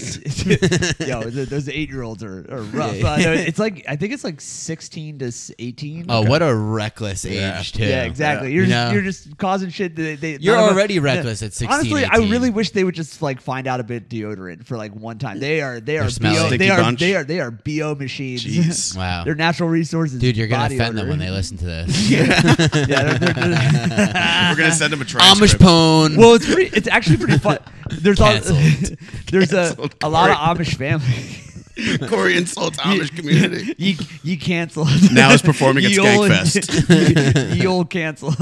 Speaker 3: s- yo th- those eight year olds are, are rough.
Speaker 2: Yeah.
Speaker 3: Uh, no, it's like I think it's like sixteen to eighteen.
Speaker 2: Oh, what a reckless
Speaker 1: Yeah.
Speaker 2: age too.
Speaker 3: Yeah, exactly.
Speaker 1: Yeah.
Speaker 3: You're
Speaker 2: You
Speaker 3: just
Speaker 2: know?
Speaker 3: you're just causing shit. That they,
Speaker 2: You're
Speaker 3: none of us-
Speaker 2: already
Speaker 3: yeah.
Speaker 2: reckless at sixteen,
Speaker 3: Honestly, I
Speaker 2: eighteen.
Speaker 3: really wish they would just like find out a bit deodorant for like one time. They are they are
Speaker 2: smelly.
Speaker 3: bo,
Speaker 1: Sticky
Speaker 3: they are
Speaker 1: bunch.
Speaker 3: they are they are bo machines.
Speaker 1: Jeez.
Speaker 2: Wow.
Speaker 3: They're natural resources.
Speaker 2: Dude, you're gonna
Speaker 3: body
Speaker 2: offend them
Speaker 3: odor.
Speaker 2: when they listen to this.
Speaker 3: yeah, they're, they're, they're-
Speaker 1: We're gonna send them a
Speaker 2: Amish
Speaker 1: transcript.
Speaker 2: pone.
Speaker 3: well, it's pretty. It's actually pretty fun. There's all,
Speaker 2: Canceled.
Speaker 3: there's a,
Speaker 1: Canceled
Speaker 3: a lot of
Speaker 1: Corey.
Speaker 3: Amish families.
Speaker 1: Corey insults Amish community.
Speaker 3: You you canceled.
Speaker 1: Now he's performing at
Speaker 3: Ye old-
Speaker 1: Skankfest.
Speaker 3: Ye old canceled.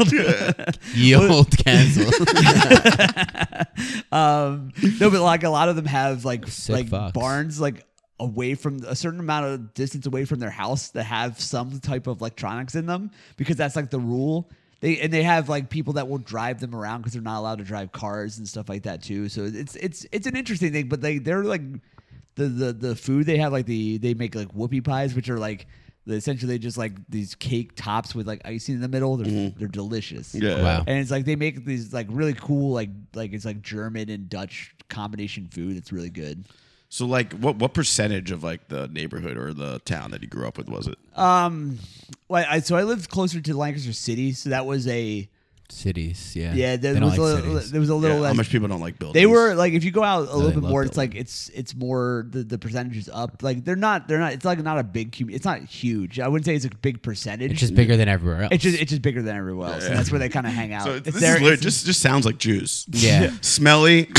Speaker 2: Ye old cancel.
Speaker 3: um, no, but like a lot of them have like
Speaker 2: Sick
Speaker 3: like
Speaker 2: fucks.
Speaker 3: barns like away from a certain amount of distance away from their house that have some type of electronics in them because that's like the rule. They and they have like people that will drive them around because they're not allowed to drive cars and stuff like that too. So it's it's it's an interesting thing. But they they're like the the the food they have like the they make like whoopie pies which are like essentially just like these cake tops with like icing in the middle. They're they're delicious.
Speaker 1: Yeah.
Speaker 2: Wow.
Speaker 3: And it's like they make these like really cool like like it's like German and Dutch combination food. It's really good.
Speaker 1: So like, what what percentage of like the neighborhood or the town that you grew up with was it?
Speaker 3: Um, well, I, so I lived closer to Lancaster City, so that was a
Speaker 2: Cities, yeah.
Speaker 3: yeah. There
Speaker 2: They don't
Speaker 3: was
Speaker 2: like
Speaker 3: a little,
Speaker 2: cities.
Speaker 3: there was a little
Speaker 1: Yeah,
Speaker 3: less.
Speaker 1: Amish people don't like buildings.
Speaker 3: They were like if you go out a little
Speaker 2: they
Speaker 3: bit
Speaker 2: love
Speaker 3: more, it's
Speaker 2: building.
Speaker 3: like it's it's more the the percentage is up. Like they're not they're not. It's like not a big. commu- It's not huge. I wouldn't say it's a big percentage.
Speaker 2: It's just bigger than everywhere else.
Speaker 3: It's just it's just bigger than everywhere else, and that's where they kind of hang out.
Speaker 1: So
Speaker 3: It's
Speaker 1: this
Speaker 3: there-
Speaker 1: is literally
Speaker 3: it's-
Speaker 1: just just sounds like Jews.
Speaker 2: Yeah.
Speaker 1: Smelly,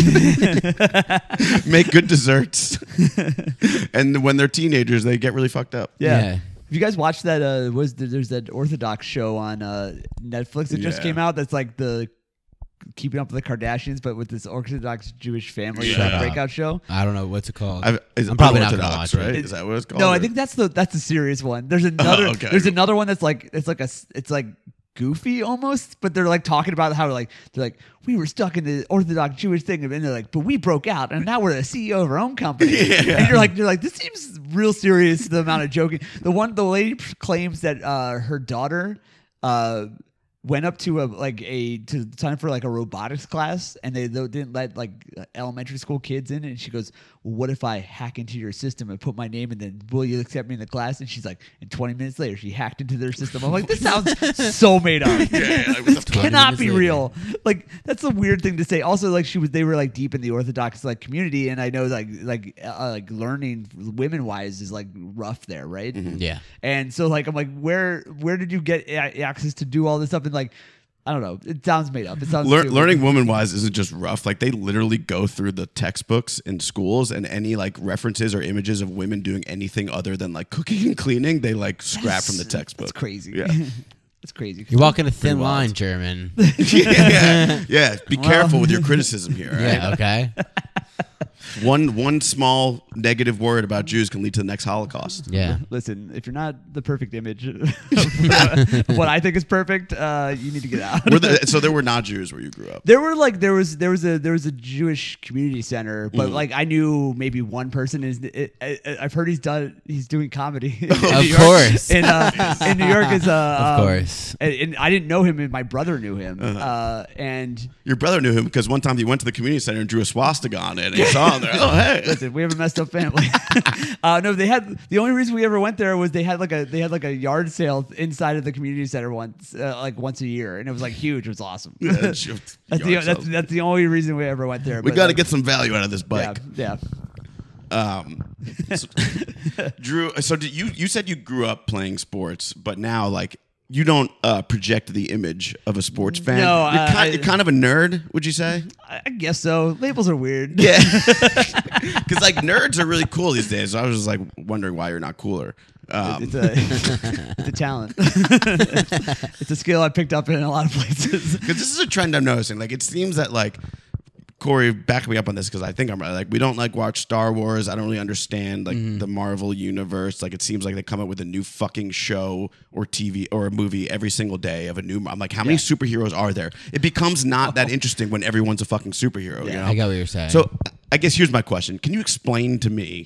Speaker 1: make good desserts, and when they're teenagers, they get really fucked up.
Speaker 3: Yeah.
Speaker 2: Yeah.
Speaker 3: Have you guys watched that? Uh, was there, there's that Orthodox show on uh, Netflix that just
Speaker 1: Yeah.
Speaker 3: came out? That's like the Keeping Up with the Kardashians, but with this Orthodox Jewish family
Speaker 1: Shut
Speaker 3: uh,
Speaker 2: up.
Speaker 3: breakout show.
Speaker 2: I don't know what's it called.
Speaker 1: I've, is
Speaker 2: I'm probably not
Speaker 1: unorthodox,
Speaker 2: gonna watch
Speaker 1: right?
Speaker 2: it.
Speaker 1: Is that what it's called?
Speaker 3: No, I
Speaker 1: or-
Speaker 3: think that's the that's the serious one. There's another.
Speaker 1: okay.
Speaker 3: There's another one that's like it's like a s- it's like goofy almost, but they're like talking about how like they're like we were stuck in the Orthodox Jewish thing, and they're like, but we broke out, and now we're the C E O of our own company. And you're like, you're like, this seems real serious. The amount of joking. The one, the lady claims that uh, her daughter. Uh, went up to a like a to sign up for like a robotics class, and they though didn't let like elementary school kids in. And she goes, well, "What if I hack into your system and put my name, and then will you accept me in the class?" And she's like, and twenty minutes later, she hacked into their system. I'm like, this sounds so made up.
Speaker 1: Yeah, yeah, like, what
Speaker 3: This
Speaker 1: the fuck?
Speaker 3: cannot be
Speaker 2: later.
Speaker 3: real. Like that's a weird thing to say. Also, like she was, they were like deep in the Orthodox like community, and I know like like uh, like learning women wise is like rough there, right?
Speaker 2: Yeah.
Speaker 3: And so like I'm like, where where did you get a- access to do all this stuff? And like, I don't know. It sounds made up. It sounds
Speaker 1: Lear-
Speaker 3: stupid.
Speaker 1: learning woman wise isn't just rough. Like they literally go through the textbooks in schools, and any like references or images of women doing anything other than like cooking and cleaning, they like scrap from the textbook.
Speaker 3: That's crazy.
Speaker 1: Yeah.
Speaker 3: That's crazy.
Speaker 2: You're walking a thin
Speaker 1: wild.
Speaker 2: line, German.
Speaker 1: yeah, yeah. Be
Speaker 3: Well-
Speaker 1: careful with your criticism here. Right?
Speaker 2: Yeah. Okay.
Speaker 1: One one small negative word about Jews can lead to the next Holocaust.
Speaker 2: Yeah.
Speaker 3: Listen, if you're not the perfect image of what I think is perfect, uh, you need to get out.
Speaker 1: Were the, so there were not Jews where you grew up.
Speaker 3: There were like there was there was a there was a Jewish community center, but
Speaker 1: Mm.
Speaker 3: like I knew maybe one person is. It, I, I've heard he's done he's doing comedy. in
Speaker 2: Of
Speaker 3: New York.
Speaker 2: course.
Speaker 3: in uh, in New York is uh,
Speaker 2: Of
Speaker 3: um,
Speaker 2: course.
Speaker 3: and, and I didn't know him, and my brother knew him,
Speaker 1: Uh-huh.
Speaker 3: uh, and.
Speaker 1: Your brother knew him because one time he went to the community center and drew a swastika on it, and he saw him there. Oh, hey.
Speaker 3: Listen, we have a messed up family. uh, no, they had the only reason we ever went there was they had like a they had like a yard sale inside of the community center once, uh, like once a year, and it was like huge. It was awesome.
Speaker 1: Yeah,
Speaker 3: that's,
Speaker 1: yard
Speaker 3: the, that's
Speaker 1: sales.
Speaker 3: that's the only reason we ever went there.
Speaker 1: We
Speaker 3: but,
Speaker 1: got to
Speaker 3: like,
Speaker 1: get some value out of this bike.
Speaker 3: Yeah, yeah.
Speaker 1: Um, so- Drew, so did you you said you grew up playing sports, but now like you don't uh, project the image of a sports fan.
Speaker 3: No,
Speaker 1: you're,
Speaker 3: uh,
Speaker 1: kind,
Speaker 3: I-
Speaker 1: you're kind of a nerd, would you say?
Speaker 3: I I guess so. Labels are weird.
Speaker 1: Yeah, because like nerds are really cool these days. So I was just like wondering why you're not cooler. Um,
Speaker 3: It's a it's a talent. It's a skill I picked up in a lot of places.
Speaker 1: Because this is a trend I'm noticing. Like, it seems that like Corey, back me up on this because I think I'm right. Like, we don't like watch Star Wars. I don't really understand like
Speaker 3: Mm-hmm.
Speaker 1: the Marvel universe. Like, it seems like they come up with a new fucking show or T V or a movie every single day of a new. I'm like, how many
Speaker 3: Yeah.
Speaker 1: superheroes are there? It becomes not that interesting when everyone's a fucking superhero. You
Speaker 3: Yeah.
Speaker 1: know?
Speaker 2: I got what you're saying.
Speaker 1: So I guess here's my question: can you explain to me,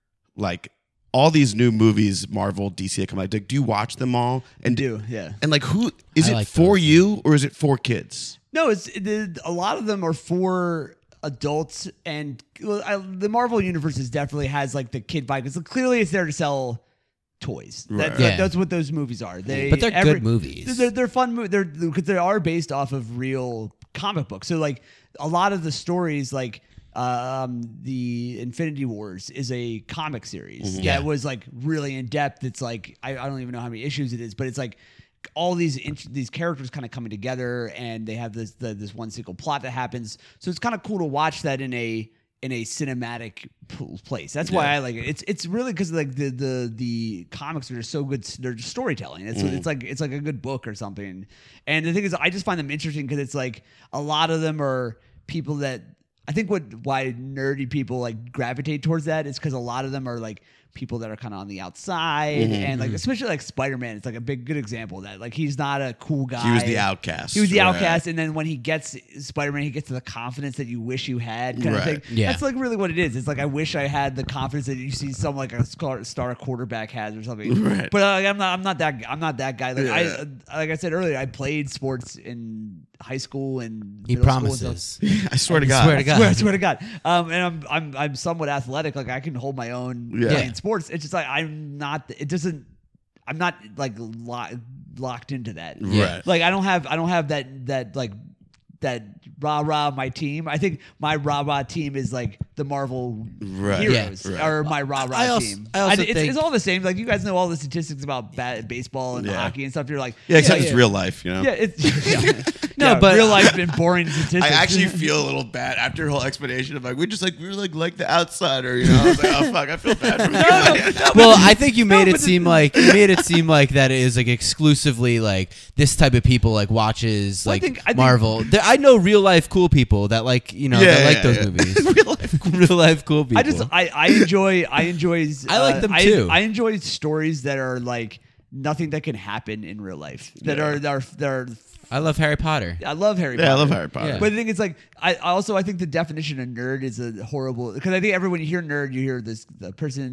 Speaker 1: like, all these new movies, Marvel, D C, that come out? Like, do you watch them all? And
Speaker 3: Do yeah.
Speaker 1: and like, who is
Speaker 2: I
Speaker 1: it
Speaker 2: like
Speaker 1: for
Speaker 2: those.
Speaker 1: you or is it for kids?
Speaker 3: No, it's it, a lot of them are for adults, and well, I, the Marvel universe is definitely has like the kid vibe because clearly it's there to sell toys. That,
Speaker 1: Right.
Speaker 3: that-
Speaker 2: Yeah.
Speaker 3: that's what those movies are. They,
Speaker 2: But they're
Speaker 3: every-
Speaker 2: good movies.
Speaker 3: They're, they're fun movies. They're because they are based off of real comic books. So like a lot of the stories, like um, the Infinity Wars is a comic series that
Speaker 2: Yeah.
Speaker 3: was like really in depth. It's like I, I don't even know how many issues it is, but it's like all these int- these characters kind of coming together, and they have this the, this one single plot that happens. So it's kind of cool to watch that in a in a cinematic p- place. That's why
Speaker 1: Yeah.
Speaker 3: I like it. It's it's really because like the the the comics are just so good. They're just storytelling. It's
Speaker 1: Mm.
Speaker 3: it's like it's like a good book or something. And the thing is, I just find them interesting because it's like a lot of them are people that I think what why nerdy people like gravitate towards that is because a lot of them are like people that are kind of on the outside,
Speaker 1: Mm-hmm.
Speaker 3: and like especially like Spider-Man. It's like a big good example of that like he's not a cool guy.
Speaker 1: He was the outcast.
Speaker 3: He was the
Speaker 1: right?
Speaker 3: outcast, and then when he gets Spider-Man, he gets to the confidence that you wish you had, kind
Speaker 1: Right.
Speaker 3: of thing.
Speaker 2: Yeah.
Speaker 3: That's like really what it is. It's like I wish I had the confidence that you see some like a star, star quarterback has or something.
Speaker 1: Right.
Speaker 3: But uh, like, I'm not. I'm not that. I'm not that guy. Like I,
Speaker 1: Yeah.
Speaker 3: uh, like I said earlier, I played sports in high school and
Speaker 2: he
Speaker 3: middle school and stuff.
Speaker 2: promises.
Speaker 1: I swear to
Speaker 2: I
Speaker 1: God.
Speaker 2: swear to
Speaker 3: I
Speaker 2: God.
Speaker 3: swear, I swear to God. Um, and I'm I'm I'm somewhat athletic. Like I can hold my own
Speaker 1: Yeah.
Speaker 3: playing sports. It's just like I'm not. It doesn't. I'm not like lo- locked into that.
Speaker 2: Yeah.
Speaker 1: Right.
Speaker 3: Like I don't have I don't have that that like that rah rah my team. I think my rah rah team is like the Marvel
Speaker 1: Right.
Speaker 3: heroes
Speaker 1: Yeah. Right.
Speaker 3: are my rah rah
Speaker 2: I also-
Speaker 3: team.
Speaker 2: I also
Speaker 3: it's,
Speaker 2: think-
Speaker 3: it's all the same. Like you guys know all the statistics about bat, baseball and
Speaker 1: Yeah.
Speaker 3: hockey and stuff. You're like
Speaker 1: Yeah, except
Speaker 3: yeah,
Speaker 1: it's
Speaker 3: yeah.
Speaker 1: real life, you know?
Speaker 3: Yeah, it's yeah.
Speaker 2: No,
Speaker 3: Yeah,
Speaker 2: but-
Speaker 3: real life been boring statistics.
Speaker 1: I actually feel a little bad after your whole explanation of like we just like we were like like the outsider, you know. I was like, oh fuck, I feel bad for you.
Speaker 2: Well, I think you made
Speaker 3: No,
Speaker 2: it
Speaker 3: but the-
Speaker 2: seem like you made it seem like that it is like exclusively like this type of people like watches
Speaker 3: Well, I
Speaker 2: like
Speaker 3: think- I think-
Speaker 2: Marvel. There, I know real life cool people that like you know
Speaker 1: Yeah,
Speaker 2: that like
Speaker 1: yeah,
Speaker 2: those
Speaker 1: yeah.
Speaker 2: movies.
Speaker 1: Real life cool.
Speaker 2: real life cool people.
Speaker 3: I just I, I enjoy I enjoy
Speaker 2: I like them
Speaker 3: I,
Speaker 2: too.
Speaker 3: I enjoy stories that are like nothing that can happen in real life. That
Speaker 1: Yeah.
Speaker 3: are that are that are
Speaker 2: I love Harry Potter.
Speaker 3: I love Harry
Speaker 1: Yeah,
Speaker 3: Potter.
Speaker 1: I love Harry Potter.
Speaker 2: Yeah.
Speaker 3: But the thing is, like, I I also I think the definition of nerd is a horrible because I think every when you hear nerd, you hear this the person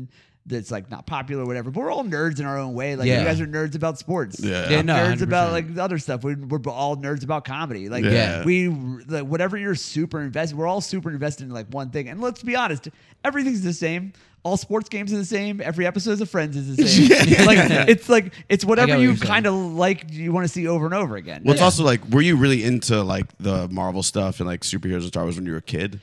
Speaker 3: that's like not popular or whatever. But we're all nerds in our own way. Like
Speaker 2: Yeah.
Speaker 3: you guys are nerds about sports.
Speaker 1: Yeah.
Speaker 2: Yeah,
Speaker 3: I'm
Speaker 2: no,
Speaker 3: nerds
Speaker 2: one hundred
Speaker 3: about
Speaker 2: percent.
Speaker 3: like other stuff. We, we're all nerds about comedy. Like
Speaker 1: Yeah.
Speaker 3: we like whatever you're super invested. We're all super invested in like one thing. And let's be honest, everything's the same. All sports games are the same. Every episode of Friends is the same. Like it's like it's whatever
Speaker 2: what
Speaker 3: you
Speaker 2: you're saying.
Speaker 3: kind of like. You want to see over and over again.
Speaker 1: Well, it's
Speaker 3: Yeah.
Speaker 1: also like, were you really into like the Marvel stuff and like superheroes and Star Wars when you were a kid?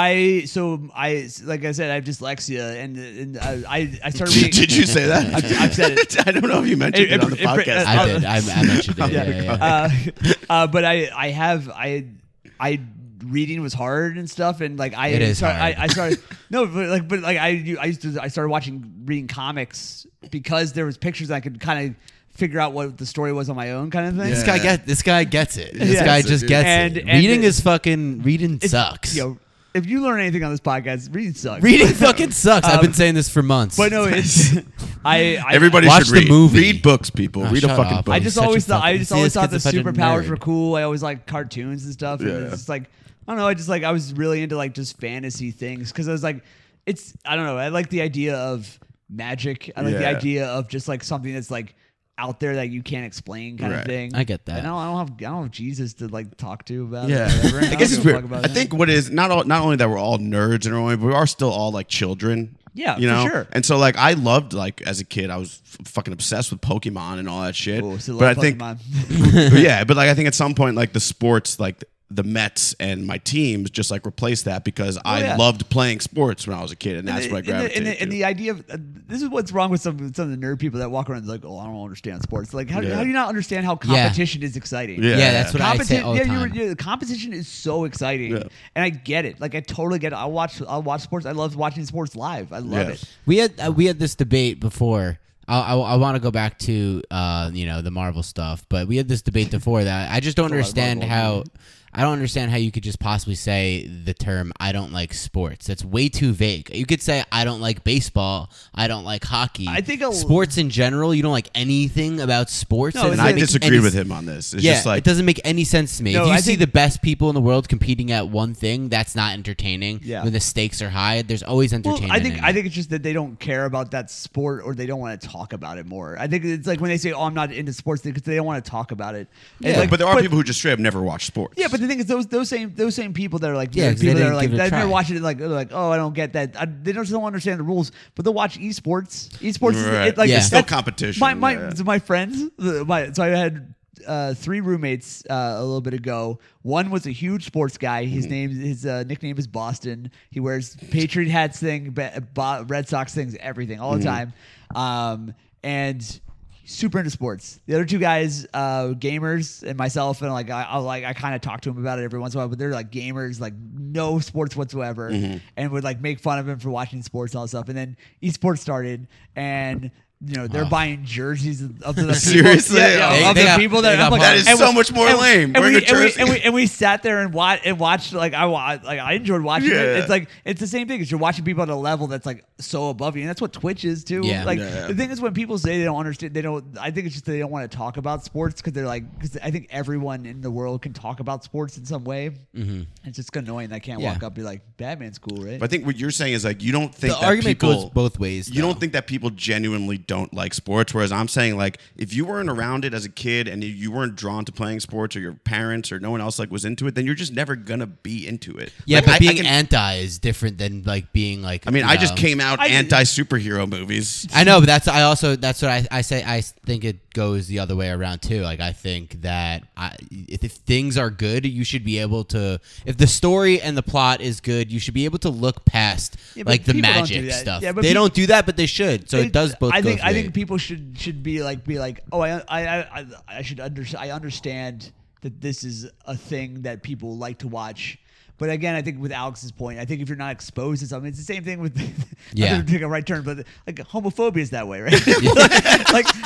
Speaker 3: I so I like I said I have dyslexia and and I I, I started
Speaker 1: Did,
Speaker 3: reading.
Speaker 1: did you say that?
Speaker 3: I've, I've said it.
Speaker 1: I don't know if you mentioned
Speaker 3: It-
Speaker 1: it, on
Speaker 3: it-
Speaker 1: the
Speaker 3: it-
Speaker 1: podcast.
Speaker 3: uh,
Speaker 2: I did. I, I mentioned it. Yeah, yeah, yeah.
Speaker 3: uh, uh, but I I have I I reading was hard and stuff and like I
Speaker 2: It is
Speaker 3: start-
Speaker 2: hard.
Speaker 3: I, I started no but like but like I I used to I started watching reading comics because there was pictures I could kind of figure out what the story was on my own kind of thing.
Speaker 2: This
Speaker 1: Yeah.
Speaker 2: guy get this guy gets it. This
Speaker 3: Yeah.
Speaker 2: guy
Speaker 1: Yes,
Speaker 2: just
Speaker 1: dude.
Speaker 2: gets
Speaker 3: And-
Speaker 2: it.
Speaker 3: and
Speaker 2: Reading
Speaker 3: it-
Speaker 2: is fucking reading
Speaker 3: It's-
Speaker 2: sucks.
Speaker 3: Yo, if you learn anything on this podcast, reading sucks.
Speaker 2: Reading fucking sucks. I've
Speaker 3: Um,
Speaker 2: been saying this for months.
Speaker 3: But no, it's I, I
Speaker 1: Everybody
Speaker 2: Watch
Speaker 1: should
Speaker 2: the
Speaker 1: read.
Speaker 2: movie.
Speaker 1: Read books, people.
Speaker 2: Oh,
Speaker 1: read a
Speaker 2: shut
Speaker 1: fucking
Speaker 2: up.
Speaker 1: book.
Speaker 3: I
Speaker 2: He's
Speaker 3: just
Speaker 2: such a
Speaker 3: always thought I
Speaker 2: fucking-
Speaker 3: just
Speaker 2: see,
Speaker 3: always
Speaker 2: this
Speaker 3: thought the
Speaker 2: kid's such a
Speaker 3: superpowers
Speaker 2: nerd.
Speaker 3: were cool. I always liked cartoons and stuff. And
Speaker 1: Yeah.
Speaker 3: it's just like I don't know. I just like I was really into like just fantasy things because I was like, it's I don't know. I like the idea of magic. I like the
Speaker 1: Yeah.
Speaker 3: idea of just like something that's like out there that you can't explain kind
Speaker 1: Right.
Speaker 3: of thing.
Speaker 2: I get that.
Speaker 3: And I don't, I don't have I don't have Jesus to like talk to about
Speaker 1: Yeah,
Speaker 3: it. or whatever.
Speaker 1: I
Speaker 3: don't
Speaker 1: guess
Speaker 3: give
Speaker 1: it's
Speaker 3: a fuck
Speaker 1: weird.
Speaker 3: about
Speaker 1: I
Speaker 3: that.
Speaker 1: think what is not all, not only that we're all nerds in our own way, but we are still all like children.
Speaker 3: Yeah,
Speaker 1: you
Speaker 3: for
Speaker 1: know.
Speaker 3: sure.
Speaker 1: And so like I loved like as a kid, I was f- fucking obsessed with Pokemon and all that shit.
Speaker 3: Cool. Still
Speaker 1: but I
Speaker 3: love
Speaker 1: think,
Speaker 3: Pokemon.
Speaker 1: but yeah, but like I think at some point like the sports like. The Mets and my teams just like replaced that because I
Speaker 3: yeah.
Speaker 1: loved playing sports when I was a kid, and that's
Speaker 3: and
Speaker 1: what I
Speaker 3: the, and, the,
Speaker 1: gravitated
Speaker 3: and, the, and
Speaker 1: to.
Speaker 3: the idea of uh, this is what's wrong with some some of the nerd people that walk around and like, oh, I don't understand sports. Like, how,
Speaker 1: Yeah.
Speaker 3: how do you not understand how
Speaker 2: Yeah.
Speaker 3: competition is exciting?
Speaker 1: Yeah.
Speaker 2: yeah, that's what I say
Speaker 3: Competi-
Speaker 2: all the
Speaker 3: yeah,
Speaker 2: time.
Speaker 3: you're, yeah, the competition is so exciting,
Speaker 1: Yeah.
Speaker 3: and I get it. Like, I totally get it. I watch, I watch sports. I love watching sports live. I love
Speaker 1: Yeah.
Speaker 3: it.
Speaker 2: We had uh, we had this debate before. I, I, I want to go back to uh, you know the Marvel stuff, but we had this debate before that. I just don't
Speaker 3: It's a lot of
Speaker 2: understand
Speaker 3: Marvel,
Speaker 2: how
Speaker 3: man.
Speaker 2: I don't understand how you could just possibly say the term "I don't like sports." That's way too vague. You could say "I don't like baseball," "I don't like hockey."
Speaker 3: I think a-
Speaker 2: sports in general. You don't like anything about sports.
Speaker 3: No,
Speaker 2: It
Speaker 1: and
Speaker 2: doesn't
Speaker 1: I
Speaker 2: make
Speaker 1: disagree
Speaker 2: any
Speaker 1: with
Speaker 2: s-
Speaker 1: him on this. It's
Speaker 2: yeah,
Speaker 1: just like
Speaker 2: it doesn't make any sense to me.
Speaker 3: No,
Speaker 2: if you
Speaker 3: I
Speaker 2: see
Speaker 3: think-
Speaker 2: the best people in the world competing at one thing, that's not entertaining.
Speaker 3: Yeah.
Speaker 2: When the stakes are high, there's always
Speaker 3: Well,
Speaker 2: entertainment.
Speaker 3: I think
Speaker 2: in
Speaker 3: I
Speaker 2: it.
Speaker 3: think it's just that they don't care about that sport or they don't want to talk about it more. I think it's like when they say, "Oh, I'm not into sports," because they don't want to talk about it. And
Speaker 2: Yeah.
Speaker 3: like-
Speaker 1: but there are people who just straight up never watch sports.
Speaker 3: Yeah, but the thing is, those those same those same people that are like
Speaker 2: Yeah,
Speaker 3: yeah,
Speaker 2: 'cause they
Speaker 3: people that
Speaker 2: didn't
Speaker 3: are like
Speaker 2: give it a
Speaker 3: that never
Speaker 2: try.
Speaker 3: watching it like they're like oh I don't get that I, they just don't understand the rules, but they'll watch esports. Esports is
Speaker 1: Right.
Speaker 3: it, like
Speaker 2: Yeah.
Speaker 1: It's still
Speaker 3: that's-
Speaker 1: competition.
Speaker 3: My my
Speaker 1: yeah.
Speaker 3: so my friends, the- my so I had uh, three roommates uh, a little bit ago. One was a huge sports guy. His name his uh, nickname is Boston. He wears Patriot hats, thing, Be- Bo- Red Sox things, everything all the time, um, and. Super into sports. The other two guys, uh, gamers, and myself, and like I, I like I kind of talk to them about it every once in a while, but they're like gamers, like no sports whatsoever, and would like make fun of him for watching sports and all that stuff. And then esports started, and you know they're
Speaker 2: Oh.
Speaker 3: buying jerseys of of the people,
Speaker 1: Seriously?
Speaker 3: yeah, yeah,
Speaker 2: They-
Speaker 3: of
Speaker 2: they
Speaker 3: the
Speaker 2: got-
Speaker 3: people
Speaker 2: they
Speaker 3: that
Speaker 2: got
Speaker 3: I'm like,
Speaker 2: That
Speaker 1: is
Speaker 3: and
Speaker 1: so
Speaker 3: we-
Speaker 1: much more
Speaker 3: and-
Speaker 1: lame.
Speaker 3: And
Speaker 1: Wearing
Speaker 3: we,
Speaker 1: a
Speaker 3: and, we,
Speaker 1: jersey.
Speaker 3: and, we, and we sat there and watched and watched like I wa- like I enjoyed watching it.
Speaker 1: Yeah.
Speaker 3: It's like it's the same thing as you're watching people at a level that's like so above you, and that's what Twitch is too.
Speaker 2: Yeah.
Speaker 3: Like
Speaker 1: Yeah.
Speaker 3: the thing is when people say they don't understand, they don't. I think it's just they don't want to talk about sports because they're like because I think everyone in the world can talk about sports in some way. Mm-hmm. It's just annoying. I can't
Speaker 2: Yeah.
Speaker 3: walk up and be like Batman's cool, right?
Speaker 1: But I think what you're saying is like you don't think
Speaker 2: the
Speaker 1: that
Speaker 2: argument
Speaker 1: people
Speaker 2: goes both ways.
Speaker 1: you
Speaker 2: though.
Speaker 1: don't think that people genuinely don't like sports, whereas I'm saying like if you weren't around it as a kid and you weren't drawn to playing sports or your parents or no one else like was into it, then you're just never gonna be into it.
Speaker 2: Yeah,
Speaker 1: Like,
Speaker 2: but
Speaker 1: I- I
Speaker 2: being
Speaker 1: can-
Speaker 2: anti is different than like being like.
Speaker 1: I mean,
Speaker 2: you
Speaker 1: I just
Speaker 2: know-
Speaker 1: came out
Speaker 3: I-
Speaker 1: anti superhero movies.
Speaker 2: I know, but that's I also that's what I, I say. I think it goes the other way around too. Like I think that I, if, if things are good, you should be able to. If the story and the plot is good, you should be able to look past
Speaker 3: Yeah, but
Speaker 2: like the
Speaker 3: people don't
Speaker 2: magic
Speaker 3: do that.
Speaker 2: stuff.
Speaker 3: Yeah, but
Speaker 2: they
Speaker 3: peop-
Speaker 2: don't do that, but they should. So
Speaker 3: They-
Speaker 2: it does both.
Speaker 3: I think
Speaker 2: both
Speaker 3: I think
Speaker 2: ways.
Speaker 3: people should should be like be like oh I I I, I should under, I understand that this is a thing that people like to watch. But again, I think with Alex's point, I think if you're not exposed to something, it's the same thing with
Speaker 2: Yeah.
Speaker 3: I'm gonna take a right turn, but like homophobia is that way, right? like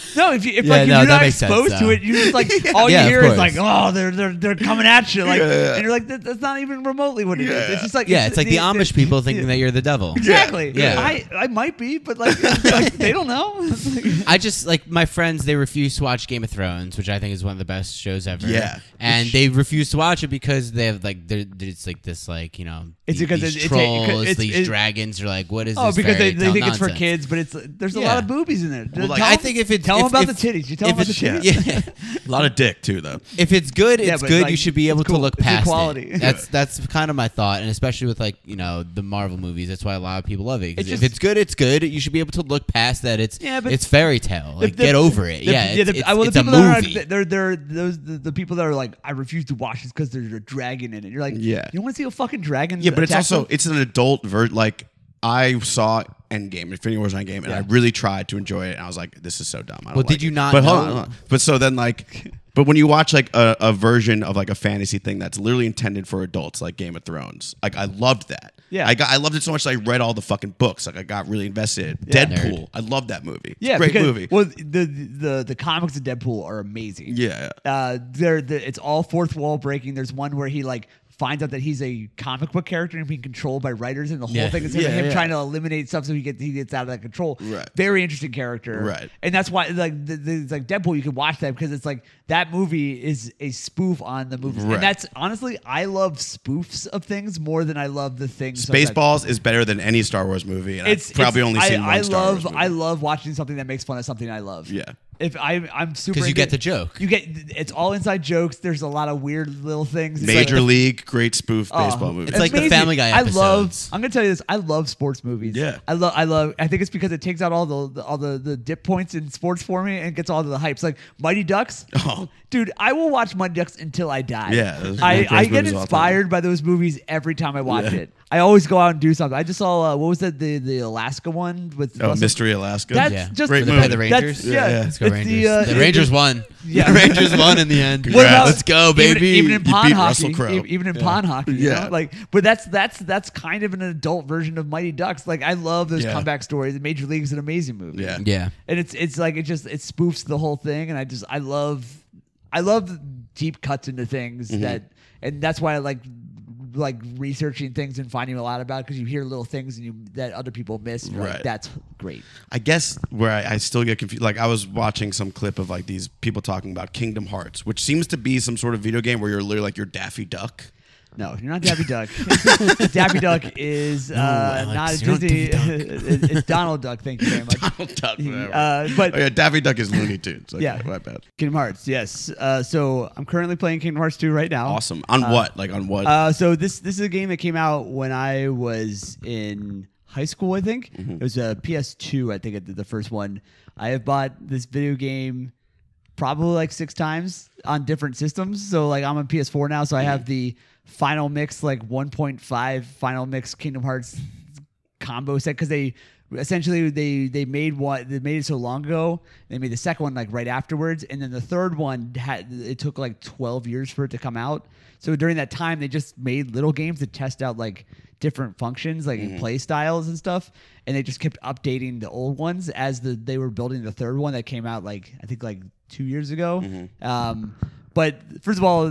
Speaker 3: No, if you if
Speaker 2: Yeah,
Speaker 3: like if
Speaker 2: no,
Speaker 3: you're
Speaker 2: that
Speaker 3: not
Speaker 2: makes sense,
Speaker 3: exposed to
Speaker 2: though.
Speaker 3: it, you just like all
Speaker 2: Yeah,
Speaker 3: you
Speaker 2: of
Speaker 3: hear is
Speaker 2: course.
Speaker 3: like, oh, they're they're they're coming at you, like,
Speaker 1: Yeah, yeah.
Speaker 3: and you're like, that, that's not even remotely what it is.
Speaker 1: Yeah.
Speaker 3: It's just like
Speaker 2: Yeah, it's like the, Amish people thinking
Speaker 3: yeah.
Speaker 2: that you're the devil.
Speaker 3: Exactly.
Speaker 2: Yeah.
Speaker 3: I I might be, but like, like they don't know. It's like-
Speaker 2: I just like my friends. They refuse to watch Game of Thrones, which I think is one of the best shows ever.
Speaker 1: Yeah.
Speaker 2: and
Speaker 1: Which-
Speaker 2: they refuse to watch it because they have like they're, it's like this like you know
Speaker 3: It's
Speaker 2: these,
Speaker 3: because
Speaker 2: these
Speaker 3: it- it's a-
Speaker 2: trolls,
Speaker 3: it's-
Speaker 2: these
Speaker 3: it-
Speaker 2: dragons are like, what is
Speaker 3: Oh,
Speaker 2: this?
Speaker 3: because they,
Speaker 2: fairy
Speaker 3: they
Speaker 2: tale
Speaker 3: think it's for
Speaker 2: nonsense?
Speaker 3: kids, but it's there's a
Speaker 2: Yeah.
Speaker 3: lot of boobies in there.
Speaker 1: Well, like,
Speaker 3: Tell
Speaker 2: I
Speaker 3: them-
Speaker 2: think if it's
Speaker 3: tell
Speaker 2: if,
Speaker 3: them about
Speaker 2: if,
Speaker 3: the titties. You tell
Speaker 2: if
Speaker 3: them about the
Speaker 2: it's-
Speaker 3: titties.
Speaker 2: Yeah.
Speaker 1: A lot of dick too, though.
Speaker 2: If it's good,
Speaker 3: Yeah,
Speaker 2: it's
Speaker 3: but,
Speaker 2: good.
Speaker 3: like,
Speaker 2: you should be able
Speaker 3: it's
Speaker 2: to
Speaker 3: cool.
Speaker 2: look
Speaker 3: It's
Speaker 2: past
Speaker 3: equality.
Speaker 2: it. That's that's kind of my thought, and especially with like you know the Marvel movies. That's why a lot of people love it. 'Cause
Speaker 3: It's
Speaker 2: if
Speaker 3: just-
Speaker 2: it's good, it's good. You should be able to look past that. It's
Speaker 3: Yeah, but
Speaker 2: it's fairy tale. Like
Speaker 3: the-
Speaker 2: get over it.
Speaker 3: The-
Speaker 2: yeah, it's,
Speaker 3: the,
Speaker 2: it's,
Speaker 3: well,
Speaker 2: it's
Speaker 3: the
Speaker 2: a
Speaker 3: people that
Speaker 2: movie.
Speaker 3: are they're they're those the, the people that are like, I refuse to watch this because there's a dragon in it. You're like,
Speaker 1: Yeah.
Speaker 3: you want to see a fucking dragon?
Speaker 1: Yeah, but it's
Speaker 3: attack
Speaker 1: also
Speaker 3: them?
Speaker 1: it's an adult ver Like I saw Endgame, Infinity War's Endgame, and
Speaker 3: Yeah.
Speaker 1: I really tried to enjoy it. And I was like, this is so dumb. I don't
Speaker 2: Well, did
Speaker 1: like
Speaker 2: you
Speaker 1: it.
Speaker 2: not
Speaker 1: But hold
Speaker 2: know-
Speaker 1: on, hold on. But so then like, but when you watch like a, a version of like a fantasy thing that's literally intended for adults, like Game of Thrones, like I loved that.
Speaker 3: Yeah.
Speaker 1: I got I loved it so much that I read all the fucking books. Like I got really invested.
Speaker 3: Yeah.
Speaker 1: Deadpool,
Speaker 2: Nerd.
Speaker 1: I loved that movie. It's
Speaker 3: yeah,
Speaker 1: a great
Speaker 3: because,
Speaker 1: movie.
Speaker 3: Well, the the the comics of Deadpool are amazing.
Speaker 1: Yeah.
Speaker 3: uh, they're the, it's all fourth wall breaking. There's one where he like finds out that he's a comic book character and being controlled by writers, and the whole
Speaker 2: Yeah.
Speaker 3: thing is
Speaker 1: Yeah,
Speaker 3: him
Speaker 1: yeah.
Speaker 3: trying to eliminate stuff so he gets he gets out of that control.
Speaker 1: Right.
Speaker 3: Very interesting character.
Speaker 1: Right.
Speaker 3: And that's why like the, the, it's like Deadpool, you can watch that because it's like that movie is a spoof on the movies,
Speaker 1: Right.
Speaker 3: and that's honestly I love spoofs of things more than I love the things. sometimes.
Speaker 1: Spaceballs is better than any Star Wars movie, and
Speaker 3: It's
Speaker 1: I've probably
Speaker 3: it's-
Speaker 1: only
Speaker 3: I,
Speaker 1: seen one
Speaker 3: I
Speaker 1: Star
Speaker 3: love
Speaker 1: Wars movie.
Speaker 3: I love watching something that makes fun of something I love.
Speaker 1: Yeah.
Speaker 3: If I I'm super
Speaker 2: 'Cause you
Speaker 3: into
Speaker 2: get
Speaker 3: it.
Speaker 2: the joke.
Speaker 3: You get it's all inside jokes. There's a lot of weird little things. It's
Speaker 1: Major
Speaker 3: like the-
Speaker 1: League, great spoof
Speaker 3: Oh,
Speaker 1: baseball movie.
Speaker 2: It's like the
Speaker 3: amazing.
Speaker 2: Family Guy
Speaker 3: I love.
Speaker 2: episodes.
Speaker 3: I'm gonna tell you this. I love sports movies.
Speaker 1: Yeah.
Speaker 3: I love. I love. I think it's because it takes out all the, the all the, the dip points in sports for me and gets all the hypes. Like Mighty Ducks.
Speaker 1: Oh.
Speaker 3: Dude, I will watch Mighty Ducks until I die.
Speaker 1: Yeah, those are
Speaker 3: I,
Speaker 1: the greatest
Speaker 3: I get
Speaker 1: movies of all time.
Speaker 3: inspired by those movies every time I watch
Speaker 1: Yeah.
Speaker 3: it. I always go out and do something. I just saw uh, what was that the the Alaska one with
Speaker 1: Oh,
Speaker 3: Russell-
Speaker 1: Mystery Alaska.
Speaker 3: That's
Speaker 2: Yeah.
Speaker 3: just
Speaker 1: Great
Speaker 2: the,
Speaker 1: movie.
Speaker 2: the
Speaker 3: That's,
Speaker 2: Rangers.
Speaker 3: yeah,
Speaker 1: Yeah, yeah.
Speaker 2: Let's go
Speaker 3: it's
Speaker 2: Rangers.
Speaker 3: The, uh,
Speaker 2: the
Speaker 3: it-
Speaker 2: Rangers
Speaker 3: it-
Speaker 2: won.
Speaker 3: Yeah.
Speaker 2: The Rangers won in the end.
Speaker 3: What about-
Speaker 2: Let's go, baby.
Speaker 3: Even, even in
Speaker 1: You
Speaker 3: pond
Speaker 1: beat
Speaker 3: hockey,
Speaker 1: Russell Crowe.
Speaker 3: e- even in pond hockey, you
Speaker 1: Yeah.
Speaker 3: know? Like, but that's that's that's kind of an adult version of Mighty Ducks. Like, I love those
Speaker 1: Yeah.
Speaker 3: comeback stories. And Major League's an amazing movie.
Speaker 1: Yeah.
Speaker 2: Yeah.
Speaker 3: and it's it's like it just it spoofs the whole thing, and I just I love I love deep cuts into things
Speaker 1: Mm-hmm.
Speaker 3: that, and that's why I like like researching things and finding a lot about because you hear little things and you that other people miss. And you're like,
Speaker 1: Right.
Speaker 3: that's great.
Speaker 1: I guess where I, I still get confused, like I was watching some clip of like these people talking about Kingdom Hearts, which seems to be some sort of video game where you're literally like you're Daffy Duck.
Speaker 3: No, you're not Daffy Duck. Daffy Duck is uh,
Speaker 2: Alex,
Speaker 3: not a
Speaker 2: you're not
Speaker 3: Disney.
Speaker 2: Daffy
Speaker 3: it- it's Donald Duck. Thank you very much.
Speaker 1: Donald Duck, whatever.
Speaker 3: Uh, but
Speaker 1: oh yeah, Daffy Duck is Looney Tunes. Okay,
Speaker 3: Yeah.
Speaker 1: my bad.
Speaker 3: Kingdom Hearts, yes. Uh, so I'm currently playing Kingdom Hearts two right now.
Speaker 1: Awesome. On what? Like on what?
Speaker 3: Uh, so this this is a game that came out when I was in high school. I think
Speaker 1: Mm-hmm.
Speaker 3: it was a P S two. I think it did the first one. I have bought this video game probably like six times on different systems. So like I'm on P S four now, so I have the Final Mix like one point five Final Mix Kingdom Hearts combo set because they essentially they they made one they made it so long ago. They made the second one like right afterwards, and then the third one had it took like twelve years for it to come out. So during that time, they just made little games to test out like different functions, like play styles and stuff, and they just kept updating the old ones as the they were building the third one that came out like I think like two years ago. Um, but first of all,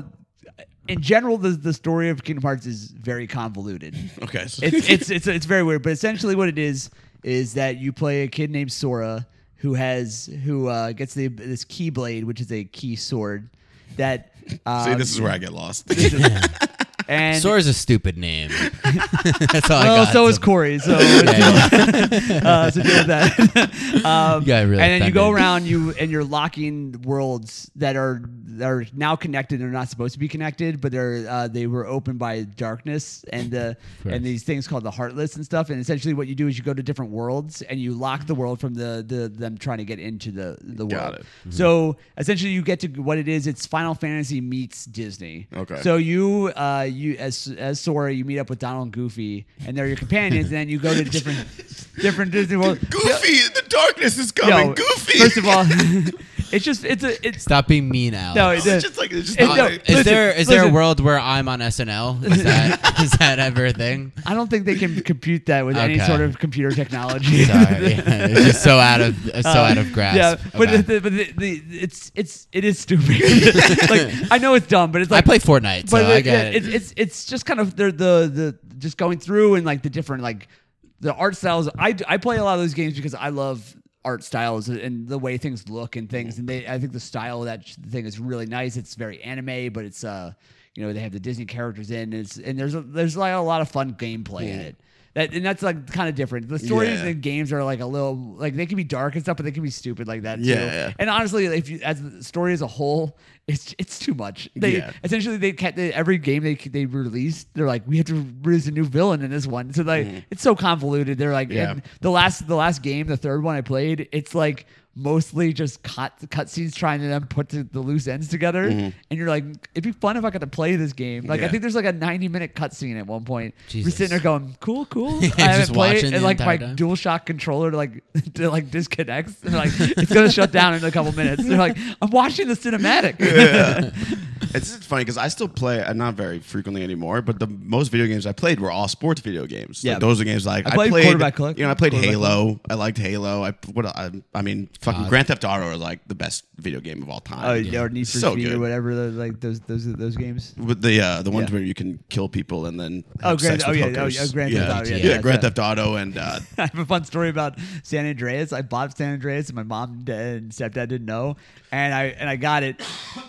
Speaker 3: in general, the the story of Kingdom Hearts is very convoluted.
Speaker 1: okay. So
Speaker 3: It's it's it's it's very weird, but essentially what it is is that you play a kid named Sora who has who uh, gets the this Keyblade, which is a key sword that. Uh,
Speaker 1: see, this is where I get lost.
Speaker 3: and
Speaker 2: Sora's a stupid name. That's all I
Speaker 3: well,
Speaker 2: got.
Speaker 3: so is Corey. So, uh, so deal with that. um,
Speaker 2: You got really
Speaker 3: and then you go
Speaker 2: offended.
Speaker 3: around, you and you're locking worlds that are that are now connected. They're not supposed to be connected, but they're uh, they were opened by darkness and uh,
Speaker 2: course.
Speaker 3: and these things called the Heartless and stuff. And essentially, what you do is you go to different worlds and you lock the world from the, the them trying to get into the the
Speaker 1: Got
Speaker 3: world.
Speaker 1: it.
Speaker 3: So essentially, you get to what it is. It's Final Fantasy meets Disney.
Speaker 1: Okay.
Speaker 3: So you uh, you as as Sora, you meet up with Donald and Goofy, and they're your companions. And then you go to different different Disney world.
Speaker 1: Goofy, the darkness is coming.
Speaker 3: Yo,
Speaker 1: Goofy.
Speaker 3: First of all, it's just it's a it's
Speaker 2: Stop being mean, Alex.
Speaker 3: no.
Speaker 1: It's
Speaker 3: It's,
Speaker 1: just like it's just
Speaker 3: It-
Speaker 1: not
Speaker 3: no,
Speaker 1: like-
Speaker 2: is
Speaker 3: listen,
Speaker 2: there is there a
Speaker 3: listen.
Speaker 2: world where I'm on S N L? Is that is that ever a thing?
Speaker 3: I don't think they can compute that with any
Speaker 2: Okay.
Speaker 3: sort of computer technology.
Speaker 2: Sorry, it's just so out of so
Speaker 3: Uh,
Speaker 2: out of grasp.
Speaker 3: Yeah, but,
Speaker 2: Okay.
Speaker 3: the, but the, the, it's it's it is stupid. Like I know it's dumb, but it's
Speaker 2: I
Speaker 3: like
Speaker 2: play Fortnite, so
Speaker 3: but
Speaker 2: I
Speaker 3: it,
Speaker 2: get
Speaker 3: it,
Speaker 2: it.
Speaker 3: it's it's just kind of the the the just going through and like the different like the art styles. I I play a lot of those games because I love art styles and the way things look and things. And they I think the style of that thing is really nice. It's very anime, but it's uh you know they have the Disney characters in. And, it's, and there's a, there's like a lot of fun gameplay in it. That, and that's like kind of different. The stories
Speaker 1: Yeah.
Speaker 3: in games are like a little like they can be dark and stuff, but they can be stupid like that too.
Speaker 1: Yeah, yeah.
Speaker 3: And honestly, if you as the story as a whole, it's it's too much. They
Speaker 1: Yeah.
Speaker 3: essentially they, ca- they every game they they release, they're like we have to release a new villain in this one. So like it's so convoluted. They're like
Speaker 1: Yeah.
Speaker 3: and the last the last game, the third one I played, it's like mostly just cut cutscenes trying to then put the, the loose ends together. And you're like, it'd be fun if I got to play this game. Like I
Speaker 1: Yeah.
Speaker 3: think there's like a ninety minute cutscene at one point. We're
Speaker 2: Jesus.
Speaker 3: sitting there going, cool, cool. I
Speaker 2: Just
Speaker 3: haven't played,
Speaker 2: watching the
Speaker 3: and like my
Speaker 2: entire time?
Speaker 3: DualShock controller to like to like disconnects. And like it's gonna shut down in a couple minutes. They're like, I'm watching the cinematic.
Speaker 1: It's just funny because I still play, uh, not very frequently anymore, but the most video games I played were all sports video games.
Speaker 3: Yeah.
Speaker 1: Like, those are games like
Speaker 3: I
Speaker 1: I
Speaker 3: played
Speaker 1: played.
Speaker 3: Quarterback Club.
Speaker 1: You know, I played
Speaker 3: Quarterback
Speaker 1: Halo. I liked Halo. I what I, I mean, fucking
Speaker 2: God.
Speaker 1: Grand Theft Auto is like the best video game of all time.
Speaker 3: Oh, yeah, or Need for
Speaker 1: So
Speaker 3: Speed or
Speaker 1: good.
Speaker 3: whatever. the- Like those those those games.
Speaker 1: With the uh, the ones
Speaker 3: Yeah.
Speaker 1: where you can kill people and then
Speaker 3: Oh,
Speaker 1: have
Speaker 3: Grand-
Speaker 1: sex
Speaker 3: oh,
Speaker 1: with
Speaker 3: yeah, oh,
Speaker 1: hookers.
Speaker 3: yeah, Grand
Speaker 1: yeah.
Speaker 3: Theft Auto, yeah,
Speaker 1: yeah,
Speaker 3: yeah,
Speaker 1: Grand
Speaker 3: yeah.
Speaker 1: Theft Auto and uh,
Speaker 3: I have a fun story about San Andreas. I bought San Andreas, and my mom and dad and stepdad didn't know, and I and I got it,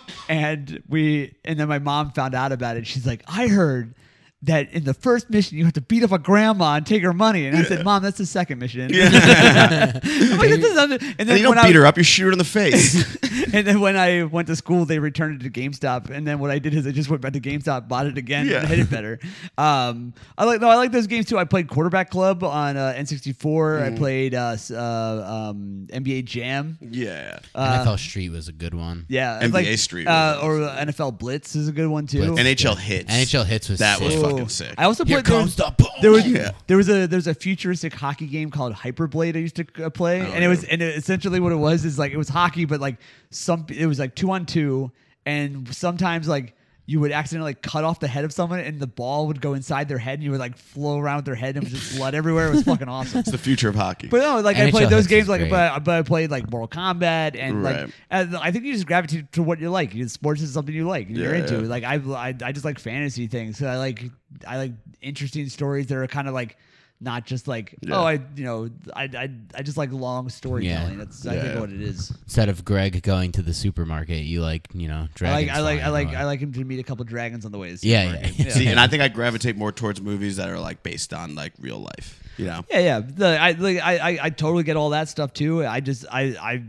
Speaker 3: and we and then my mom found out about it. She's like, I heard that in the first mission you have to beat up a grandma and take her money, and I said, Mom, that's the second mission. I'm like, "This is under-" and
Speaker 1: and
Speaker 3: then
Speaker 1: you don't
Speaker 3: when
Speaker 1: beat
Speaker 3: I,
Speaker 1: her up, you shoot her in the face.
Speaker 3: and then when I went to school, they returned it to GameStop. And then what I did is I just went back to GameStop, bought it again,
Speaker 1: Yeah.
Speaker 3: and hit it better. Um, I like no, I like those games too. I played Quarterback Club on uh, N sixty-four. I played uh, s- uh, um, N B A Jam.
Speaker 1: yeah.
Speaker 3: Uh,
Speaker 2: N F L Street was a good one.
Speaker 3: Yeah,
Speaker 1: N B A
Speaker 3: like,
Speaker 1: Street
Speaker 3: uh,
Speaker 1: was
Speaker 3: or N F L Blitz is a good one too.
Speaker 2: Blitz.
Speaker 1: N H L hits.
Speaker 2: N H L hits was
Speaker 1: That was
Speaker 2: sick.
Speaker 1: fucking sick.
Speaker 3: I also
Speaker 2: Here
Speaker 3: played there
Speaker 2: comes
Speaker 3: was-
Speaker 2: the boom.
Speaker 3: There was
Speaker 1: Yeah.
Speaker 3: there was a there's a futuristic hockey game called Hyperblade I used to uh, play, and it was and it, essentially what it was is like it was hockey, but like some it was like two on two, and sometimes like you would accidentally cut off the head of someone, and the ball would go inside their head, and you would like flow around with their head, and it was just blood everywhere. It was fucking awesome.
Speaker 1: It's the future of hockey.
Speaker 3: But no, like I
Speaker 2: N H L
Speaker 3: played those
Speaker 2: hits
Speaker 3: games,
Speaker 2: is
Speaker 3: like
Speaker 2: great.
Speaker 3: but, but I played like Mortal Kombat and
Speaker 1: Right.
Speaker 3: like and I think you just gravitate to what you like. You- Sports is something you like and you're
Speaker 1: Yeah,
Speaker 3: into.
Speaker 1: yeah.
Speaker 3: Like I, I I just like fantasy things. So I like I like interesting stories that are kind of like not just like
Speaker 1: Yeah.
Speaker 3: oh I you know I, I I just like long storytelling.
Speaker 2: Yeah.
Speaker 3: That's I
Speaker 1: Yeah,
Speaker 3: think
Speaker 1: yeah.
Speaker 3: what it is.
Speaker 2: Instead of Greg going to the supermarket, you like you know
Speaker 3: I
Speaker 2: dragons.
Speaker 3: like I like I
Speaker 2: flying
Speaker 3: like
Speaker 2: away.
Speaker 3: I like him to meet a couple dragons on the way. To the
Speaker 2: Yeah,
Speaker 3: supermarket.
Speaker 2: yeah.
Speaker 1: See, and I think I gravitate more towards movies that are like based on like real life. You know.
Speaker 3: Yeah, yeah. The, I, like, I, I, I totally get all that stuff too. I just, I, I,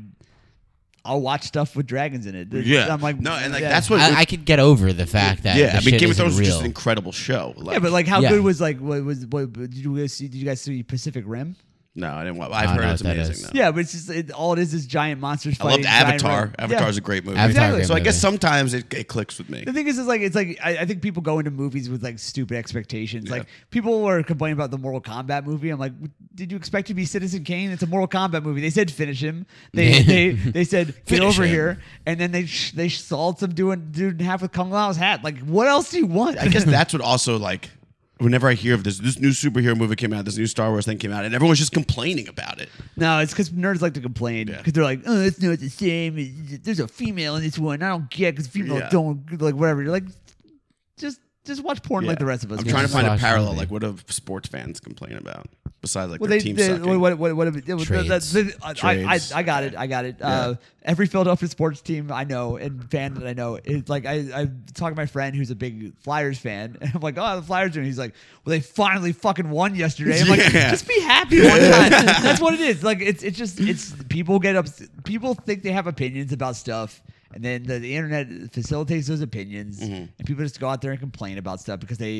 Speaker 3: I'll watch stuff with dragons in it.
Speaker 1: Yeah.
Speaker 3: I'm like,
Speaker 1: no, and like
Speaker 3: yeah.
Speaker 1: that's what.
Speaker 2: I, I could get over the fact that
Speaker 1: yeah,
Speaker 2: the
Speaker 1: I mean,
Speaker 2: shit
Speaker 1: Game of
Speaker 2: isn't
Speaker 1: Thrones is just
Speaker 2: real.
Speaker 1: an incredible show. Like,
Speaker 3: Yeah, but like, how
Speaker 2: Yeah.
Speaker 3: good was like, what was, what did you guys see? Did you guys see Pacific Rim?
Speaker 1: no, I didn't. Want, I've
Speaker 2: I don't
Speaker 1: heard
Speaker 2: know
Speaker 1: it's
Speaker 2: what that
Speaker 1: amazing.
Speaker 2: is.
Speaker 1: Though.
Speaker 3: Yeah, but it's just it, all it is is giant monsters.
Speaker 1: I loved
Speaker 3: fighting giant
Speaker 1: Avatar.
Speaker 3: red-
Speaker 1: Avatar's
Speaker 3: yeah.
Speaker 1: a great movie.
Speaker 2: Avatar,
Speaker 3: Exactly.
Speaker 2: great
Speaker 1: So I guess
Speaker 2: movie.
Speaker 1: sometimes it, it clicks with me.
Speaker 3: The thing is, is like it's like I, I think people go into movies with like stupid expectations.
Speaker 1: Yeah.
Speaker 3: Like people were complaining about the Mortal Kombat movie. I'm like, did you expect to be Citizen Kane? It's a Mortal Kombat movie. They said finish him. They they they said get
Speaker 1: Finish
Speaker 3: over
Speaker 1: him.
Speaker 3: here, and then they sh- they sawed some doing dude in half with Kung Lao's hat. Like, what else do you want?
Speaker 1: I guess that's what also like. Whenever I hear of this, this new superhero movie came out, this new Star Wars thing came out, and everyone's just complaining about it.
Speaker 3: No, it's because nerds like to complain because
Speaker 1: Yeah.
Speaker 3: they're like, oh, it's not the same. It- There's a female in this one. I don't get because females
Speaker 1: Yeah.
Speaker 3: don't like whatever. You're like, just just watch porn like
Speaker 1: Yeah.
Speaker 3: the rest of us.
Speaker 1: I'm
Speaker 3: man.
Speaker 1: trying to find a
Speaker 2: Watch
Speaker 1: parallel.
Speaker 2: movie.
Speaker 1: Like, what do sports fans complain about besides like
Speaker 3: Well,
Speaker 1: their
Speaker 3: they,
Speaker 1: team
Speaker 3: they
Speaker 1: sucking?
Speaker 3: what what what, what it,
Speaker 2: Trades.
Speaker 3: that's- I, I,
Speaker 1: Trades.
Speaker 3: I got it. I got it. Uh, every Philadelphia sports team I know and fan that I know, it's like I I talk to my friend who's a big Flyers fan, and I'm like, oh, the Flyers are. And he's like, well, they finally fucking won yesterday. I'm like,
Speaker 1: Yeah.
Speaker 3: just be happy one time. That's what it is. Like it's it's just it's people get up. People think they have opinions about stuff. And then the, the internet facilitates those opinions,
Speaker 1: Mm-hmm.
Speaker 3: and people just go out there and complain about stuff because they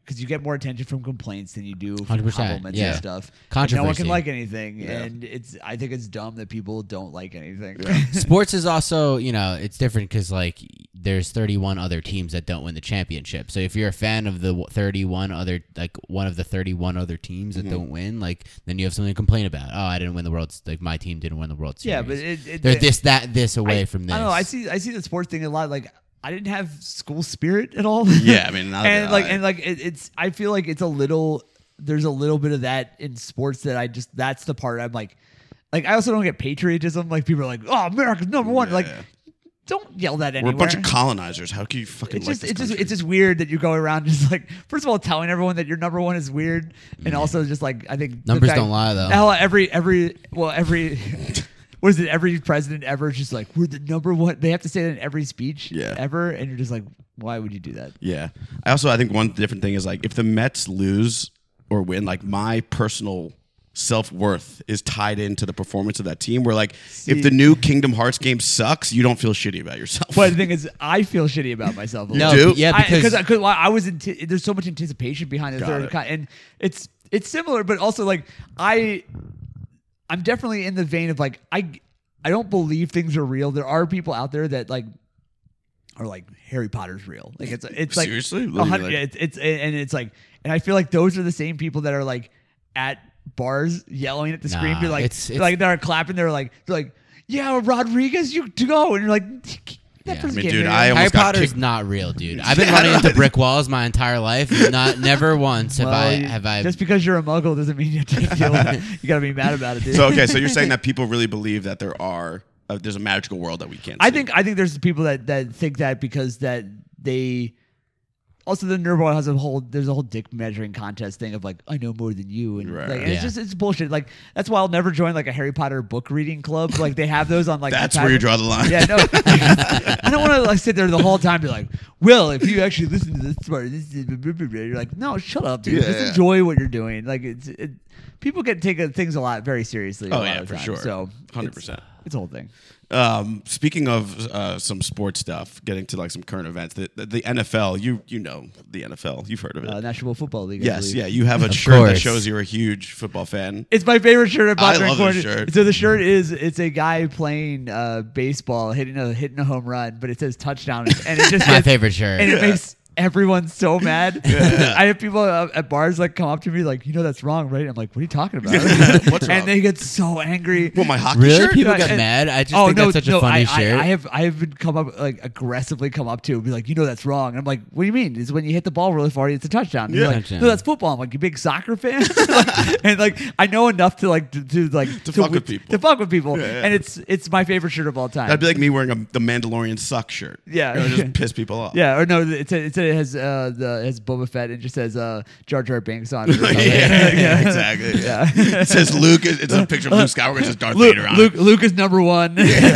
Speaker 3: because you get more attention from complaints than you do from
Speaker 2: one hundred percent,
Speaker 3: compliments
Speaker 2: yeah.
Speaker 3: and stuff. And no one
Speaker 2: Controversy.
Speaker 3: can like anything,
Speaker 1: Yeah.
Speaker 3: and it's. I think it's dumb that people don't like anything.
Speaker 2: Sports is also, you know, it's different because like there's thirty-one other teams that don't win the championship. So if you're a fan of the thirty-one other, like one of the thirty-one other teams that
Speaker 1: Mhm.
Speaker 2: don't win, like then you have something to complain about. Oh, I didn't win the world. Like my team didn't win the World Series.
Speaker 3: Yeah, but it, it,
Speaker 2: they're
Speaker 3: it-
Speaker 2: this, that, this away
Speaker 3: I,
Speaker 2: from this.
Speaker 3: I don't know. I see. I see the sports thing a lot. Like I didn't have school spirit at all.
Speaker 1: Yeah, I mean, neither
Speaker 3: and
Speaker 1: did
Speaker 3: like
Speaker 1: I.
Speaker 3: and like it, it's. I feel like it's a little. There's a little bit of that in sports that I just. That's the part I'm like. Like I also don't get patriotism. Like people are like, "Oh, America's number one."
Speaker 1: Yeah.
Speaker 3: Like, don't yell that
Speaker 1: We're
Speaker 3: anywhere.
Speaker 1: a bunch of colonizers. How can you fucking
Speaker 3: It's
Speaker 1: like
Speaker 3: just,
Speaker 1: this
Speaker 3: it's just,
Speaker 1: country?
Speaker 3: it's just weird that you go around just like, first of all, telling everyone that you're number one is weird, and also just like, I think the
Speaker 2: Numbers
Speaker 3: fact-
Speaker 2: don't lie, though.
Speaker 3: Hell, every, every, well, every, what is it? Every president ever is just like, we're the number one. They have to say that in every speech,
Speaker 1: Yeah.
Speaker 3: ever, and you're just like, why would you do that?
Speaker 1: Yeah. I also I think one different thing is like if the Mets lose or win, like my personal self worth is tied into the performance of that team. Where like
Speaker 3: See-
Speaker 1: if the new Kingdom Hearts game sucks, you don't feel shitty about yourself.
Speaker 3: But the thing is, I feel shitty about myself. A
Speaker 2: no,
Speaker 3: little.
Speaker 1: do?
Speaker 2: yeah, because
Speaker 3: I, because I was in there's so much anticipation behind the
Speaker 1: Got
Speaker 3: third
Speaker 1: it.
Speaker 3: con- and it's it's similar, but also like I I'm definitely in the vein of like I I don't believe things are real. There are people out there that like are like Harry Potter's real. Like it's it's like
Speaker 1: Seriously?
Speaker 3: a
Speaker 1: Literally,
Speaker 3: hundred-
Speaker 1: like-
Speaker 3: yeah, it's it's and it's like and I feel like those are the same people that are like at bars yelling at the
Speaker 2: Nah,
Speaker 3: screen, be like
Speaker 2: it's- it's-
Speaker 3: like they're clapping. They're like they're like yeah, Rodriguez, you to go, and you're like that
Speaker 2: Yeah.
Speaker 3: person
Speaker 1: I mean,
Speaker 3: came
Speaker 1: dude,
Speaker 3: here.
Speaker 1: I
Speaker 2: Harry
Speaker 1: almost got
Speaker 2: Potter is
Speaker 1: kicked-
Speaker 2: not real, dude. I've been
Speaker 1: Yeah.
Speaker 2: running into brick walls my entire life. Not never once have
Speaker 3: Well,
Speaker 2: I
Speaker 3: you-
Speaker 2: have I.
Speaker 3: Just because you're a muggle doesn't mean you have to deal with it. You gotta be mad about it, dude.
Speaker 1: So okay, so you're saying that people really believe that there are uh, there's a magical world that we can't.
Speaker 3: I
Speaker 1: see.
Speaker 3: think I think there's people that that think that because that they also the Nerdball has a whole there's a whole dick measuring contest thing of like I know more than you and
Speaker 1: Right,
Speaker 3: like
Speaker 1: right.
Speaker 3: and it's
Speaker 2: Yeah.
Speaker 3: just it's bullshit. Like that's why I'll never join like a Harry Potter book reading club. Like they have those on like
Speaker 1: that's
Speaker 3: the
Speaker 1: where you
Speaker 3: tablet.
Speaker 1: draw the line.
Speaker 3: Yeah, no, I don't want to like sit there the whole time and be like, well, if you actually listen to this part, this is blah, blah, blah, blah." You're like, no, shut up, dude. Just
Speaker 1: Yeah.
Speaker 3: enjoy what you're doing. Like it's it, people get take things a lot very seriously. a
Speaker 1: Oh
Speaker 3: lot
Speaker 1: yeah,
Speaker 3: of
Speaker 1: for
Speaker 3: times.
Speaker 1: sure.
Speaker 3: So
Speaker 1: hundred
Speaker 3: it's-
Speaker 1: percent.
Speaker 3: It's a whole thing.
Speaker 1: Um, speaking of uh, some sports stuff, getting to like some current events, the, the, the N F L, you you know the N F L, you've heard of it.
Speaker 3: Uh, National Football League. I
Speaker 1: yes,
Speaker 3: believe.
Speaker 1: yeah, you have a
Speaker 2: Of
Speaker 1: shirt that
Speaker 2: course.
Speaker 1: shows you're a huge football fan.
Speaker 3: It's my favorite shirt I bought
Speaker 1: I
Speaker 3: during
Speaker 1: love this
Speaker 3: quarantine.
Speaker 1: shirt.
Speaker 3: So the shirt is it's a guy playing uh, baseball, hitting a hitting a home run, but it says touchdown, and it just
Speaker 2: my
Speaker 3: gets-
Speaker 2: favorite shirt.
Speaker 3: and it makes everyone so mad. I have people uh, at bars like come up to me like, you know that's wrong, right? I'm like, what are you talking about?
Speaker 1: What's wrong?
Speaker 3: And they get so angry.
Speaker 1: Well, my hockey
Speaker 2: Really,
Speaker 1: shirt.
Speaker 2: people
Speaker 3: No,
Speaker 2: get
Speaker 3: and-
Speaker 2: mad. I just
Speaker 3: oh
Speaker 2: think
Speaker 3: no,
Speaker 2: that's such
Speaker 3: no,
Speaker 2: a funny
Speaker 3: I,
Speaker 2: shirt.
Speaker 3: I, I have I have been come up like aggressively come up to and be like, you know that's wrong. And I'm like, what do you mean? Is when you hit the ball really far, it's a touchdown. And
Speaker 1: Yeah.
Speaker 3: You're like,
Speaker 2: Touchdown.
Speaker 3: no, that's football. I'm like, you big soccer fan? Like, and like I know enough to like to, to like
Speaker 1: To fuck with people.
Speaker 3: To fuck with people.
Speaker 1: Yeah, yeah.
Speaker 3: And it's it's my favorite shirt of all time.
Speaker 1: That'd be like me wearing a, the Mandalorian suck shirt.
Speaker 3: Yeah.
Speaker 1: it would just piss people off.
Speaker 3: yeah, or no, it's a, it's a, it has uh the it has Boba Fett and it just says uh Jar Jar Binks on it. or
Speaker 1: yeah,
Speaker 3: something.
Speaker 1: yeah, exactly.
Speaker 3: Yeah.
Speaker 1: It says Luke. It's a picture of Luke Skywalker. It says Darth
Speaker 3: Luke,
Speaker 1: Vader on
Speaker 3: Luke, Luke is number one.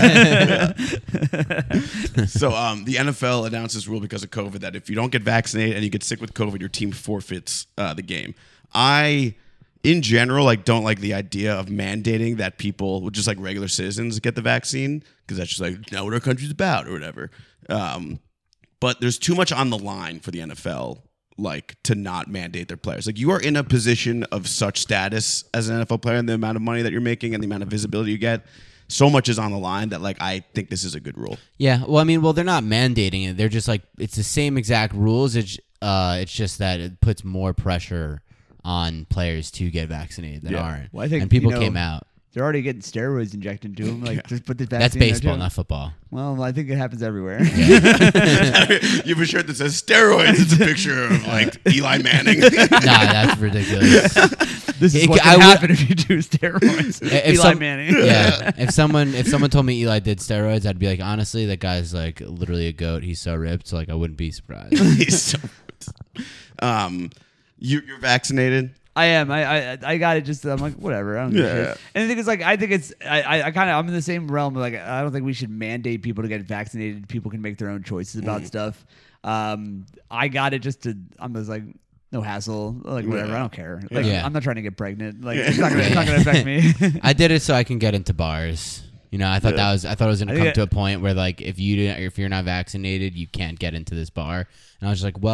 Speaker 1: it. So um, the N F L announced this rule because of COVID that if you don't get vaccinated and you get sick with COVID, your team forfeits uh, the game. I, in general, like don't like the idea of mandating that people, just like regular citizens, get the vaccine because that's just like not what our country's about or whatever. Um, but there's too much on the line for the N F L. Like to not mandate their players. Like you are in a position of such status as an N F L player and the amount of money that you're making and the amount of visibility you get. So much is on the line that like I think this is a good rule.
Speaker 2: Yeah, well, I mean, well, they're not mandating it. They're just like it's the same exact rules. It's uh, it's just that it puts more pressure on players to get vaccinated that
Speaker 1: Yeah.
Speaker 2: aren't.
Speaker 3: Well, I think,
Speaker 2: and people
Speaker 3: you know,
Speaker 2: came out.
Speaker 3: They're already getting steroids injected into them. Like, just put the vaccine
Speaker 2: That's
Speaker 3: in there,
Speaker 2: baseball,
Speaker 3: too.
Speaker 2: not football.
Speaker 3: Well, I think it happens everywhere.
Speaker 1: You have a shirt that says steroids. It's a picture of like Eli Manning.
Speaker 2: Nah, that's ridiculous.
Speaker 3: This is
Speaker 2: It-
Speaker 3: what
Speaker 2: I
Speaker 3: can
Speaker 2: would-
Speaker 3: happen if you do steroids.
Speaker 2: If
Speaker 3: Eli
Speaker 2: some-
Speaker 3: Manning.
Speaker 2: Yeah, if someone if someone told me Eli did steroids, I'd be like, honestly, that guy's like literally a goat. He's so ripped, so like I wouldn't be surprised.
Speaker 1: He's so. Um, you, you're vaccinated.
Speaker 3: I am. I I, I got it. Just I'm like whatever. I don't.
Speaker 1: Yeah,
Speaker 3: Yeah.
Speaker 1: yeah.
Speaker 3: And the thing is, like, I think it's. I I, I kind of. I'm in the same realm. Like, I don't think we should mandate people to get vaccinated. People can make their own choices about
Speaker 1: Mm.
Speaker 3: stuff. Um, I got it just to. I'm just like. No hassle, like whatever.
Speaker 1: Yeah.
Speaker 3: I don't care. Like
Speaker 2: Yeah.
Speaker 3: I'm not trying to get pregnant. Like it's not gonna, it's not gonna affect me.
Speaker 2: I did it so I can get into bars. You know, I thought that was I thought it was gonna
Speaker 3: I
Speaker 2: come
Speaker 3: think
Speaker 2: to a point where like if you didn't, if you're not vaccinated, you can't get into this bar. And I was just like, well,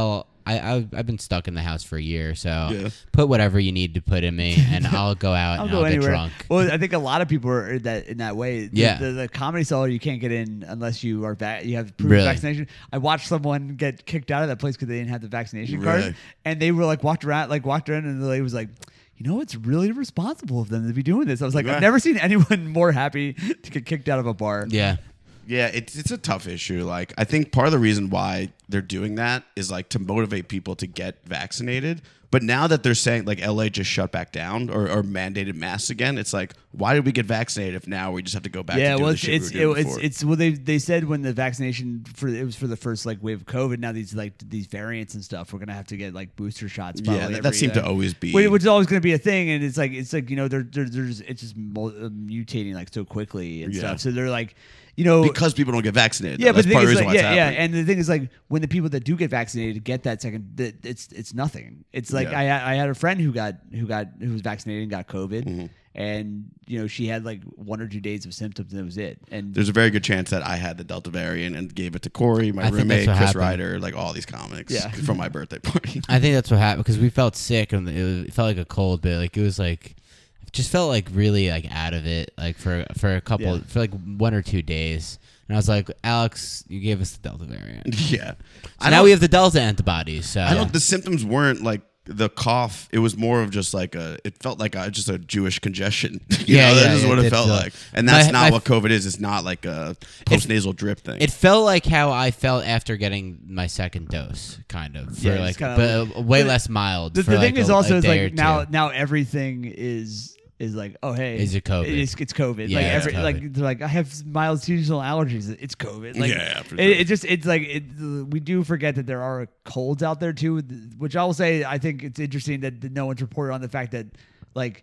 Speaker 2: I I've, I've been stuck in the house for a year, so
Speaker 1: Yeah.
Speaker 2: put whatever you need to put in me, and I'll go out
Speaker 3: I'll
Speaker 2: and
Speaker 3: go
Speaker 2: I'll
Speaker 3: anywhere.
Speaker 2: get drunk.
Speaker 3: Well, I think a lot of people are in that in that way. The,
Speaker 2: Yeah.
Speaker 3: the, the comedy cellar you can't get in unless you are va- you have proof
Speaker 2: Really?
Speaker 3: of vaccination. I watched someone get kicked out of that place because they didn't have the vaccination
Speaker 1: Really?
Speaker 3: card, and they were like walked around, like walked around, and the lady was like, "You know, it's really irresponsible of them to be doing this." I was like,
Speaker 1: Yeah.
Speaker 3: I've never seen anyone more happy to get kicked out of a bar.
Speaker 2: Yeah.
Speaker 1: Yeah, it's it's a tough issue. Like, I think part of the reason why they're doing that is like to motivate people to get vaccinated. But now that they're saying like L A just shut back down or, or mandated masks again, it's like, why did we get vaccinated if now we just have to go back
Speaker 3: Yeah,
Speaker 1: to doing
Speaker 3: well,
Speaker 1: the
Speaker 3: it's
Speaker 1: shit
Speaker 3: it's
Speaker 1: we were doing
Speaker 3: it, it's,
Speaker 1: before?
Speaker 3: it's well they they said when the vaccination for it was for the first like wave of COVID. Now these like these variants and stuff, we're gonna have to get like booster shots. Probably
Speaker 1: yeah, that,
Speaker 3: every,
Speaker 1: that seemed
Speaker 3: uh,
Speaker 1: to always be.
Speaker 3: Which which is always going to be a thing, and it's like it's like you know they're, they're, there's it's just mul- uh, mutating like so quickly and
Speaker 1: Yeah.
Speaker 3: stuff. So they're like, you know,
Speaker 1: because people don't get vaccinated.
Speaker 3: yeah,
Speaker 1: though.
Speaker 3: but
Speaker 1: That's
Speaker 3: the
Speaker 1: part
Speaker 3: thing
Speaker 1: of
Speaker 3: is
Speaker 1: the
Speaker 3: like,
Speaker 1: reason why
Speaker 3: yeah,
Speaker 1: it's
Speaker 3: yeah,
Speaker 1: happening.
Speaker 3: and the thing is like when the people that do get vaccinated get that second, that it's it's nothing. It's like
Speaker 1: Yeah.
Speaker 3: I had- I had a friend who got who got who was vaccinated and got COVID,
Speaker 1: Mm-hmm.
Speaker 3: and you know she had like one or two days of symptoms and that was it. And
Speaker 1: There's a very good chance that I had the Delta variant and gave it to Corey, my
Speaker 2: I think that's
Speaker 1: roommate,
Speaker 2: what
Speaker 1: Chris
Speaker 2: happened.
Speaker 1: Ryder, like all these comics
Speaker 3: Yeah.
Speaker 1: from my birthday party.
Speaker 2: I think that's what happened because we felt sick and it, was, it felt like a cold, but like it was like it just felt like really like out of it, like for for a couple
Speaker 3: Yeah.
Speaker 2: for like one or two days. And I was like, Alex, you gave us the Delta variant.
Speaker 1: yeah.
Speaker 2: So now we have the Delta antibodies. So
Speaker 1: I don't. The symptoms weren't like the cough. It was more of just like a. It felt like a, just a Jewish congestion. You
Speaker 2: Yeah,
Speaker 1: know,
Speaker 2: yeah,
Speaker 1: that is
Speaker 2: it
Speaker 1: what it
Speaker 2: did
Speaker 1: felt
Speaker 2: feel-
Speaker 1: like, and that's
Speaker 2: My-
Speaker 1: not
Speaker 2: my-
Speaker 1: what COVID is. It's not like a postnasal drip thing.
Speaker 2: it felt like how I felt after getting my second dose, kind of. For
Speaker 3: Yeah, it's
Speaker 2: like,
Speaker 3: kinda-
Speaker 2: but uh, way
Speaker 3: but
Speaker 2: less mild.
Speaker 3: the,
Speaker 2: for
Speaker 3: the
Speaker 2: like
Speaker 3: thing is
Speaker 2: a-
Speaker 3: also
Speaker 2: a
Speaker 3: is
Speaker 2: day or
Speaker 3: like now
Speaker 2: two.
Speaker 3: now everything is is like oh hey
Speaker 2: Is it COVID?
Speaker 3: It's, it's COVID.
Speaker 2: Yeah,
Speaker 3: like
Speaker 2: it's
Speaker 3: every
Speaker 2: COVID.
Speaker 3: like they're like I have mild seasonal allergies. It's COVID. Like,
Speaker 1: Yeah, yeah, for
Speaker 3: it,
Speaker 1: sure.
Speaker 3: it just it's like it, we do forget that there are colds out there too. Which I will say I think it's interesting that no one's reported on the fact that like.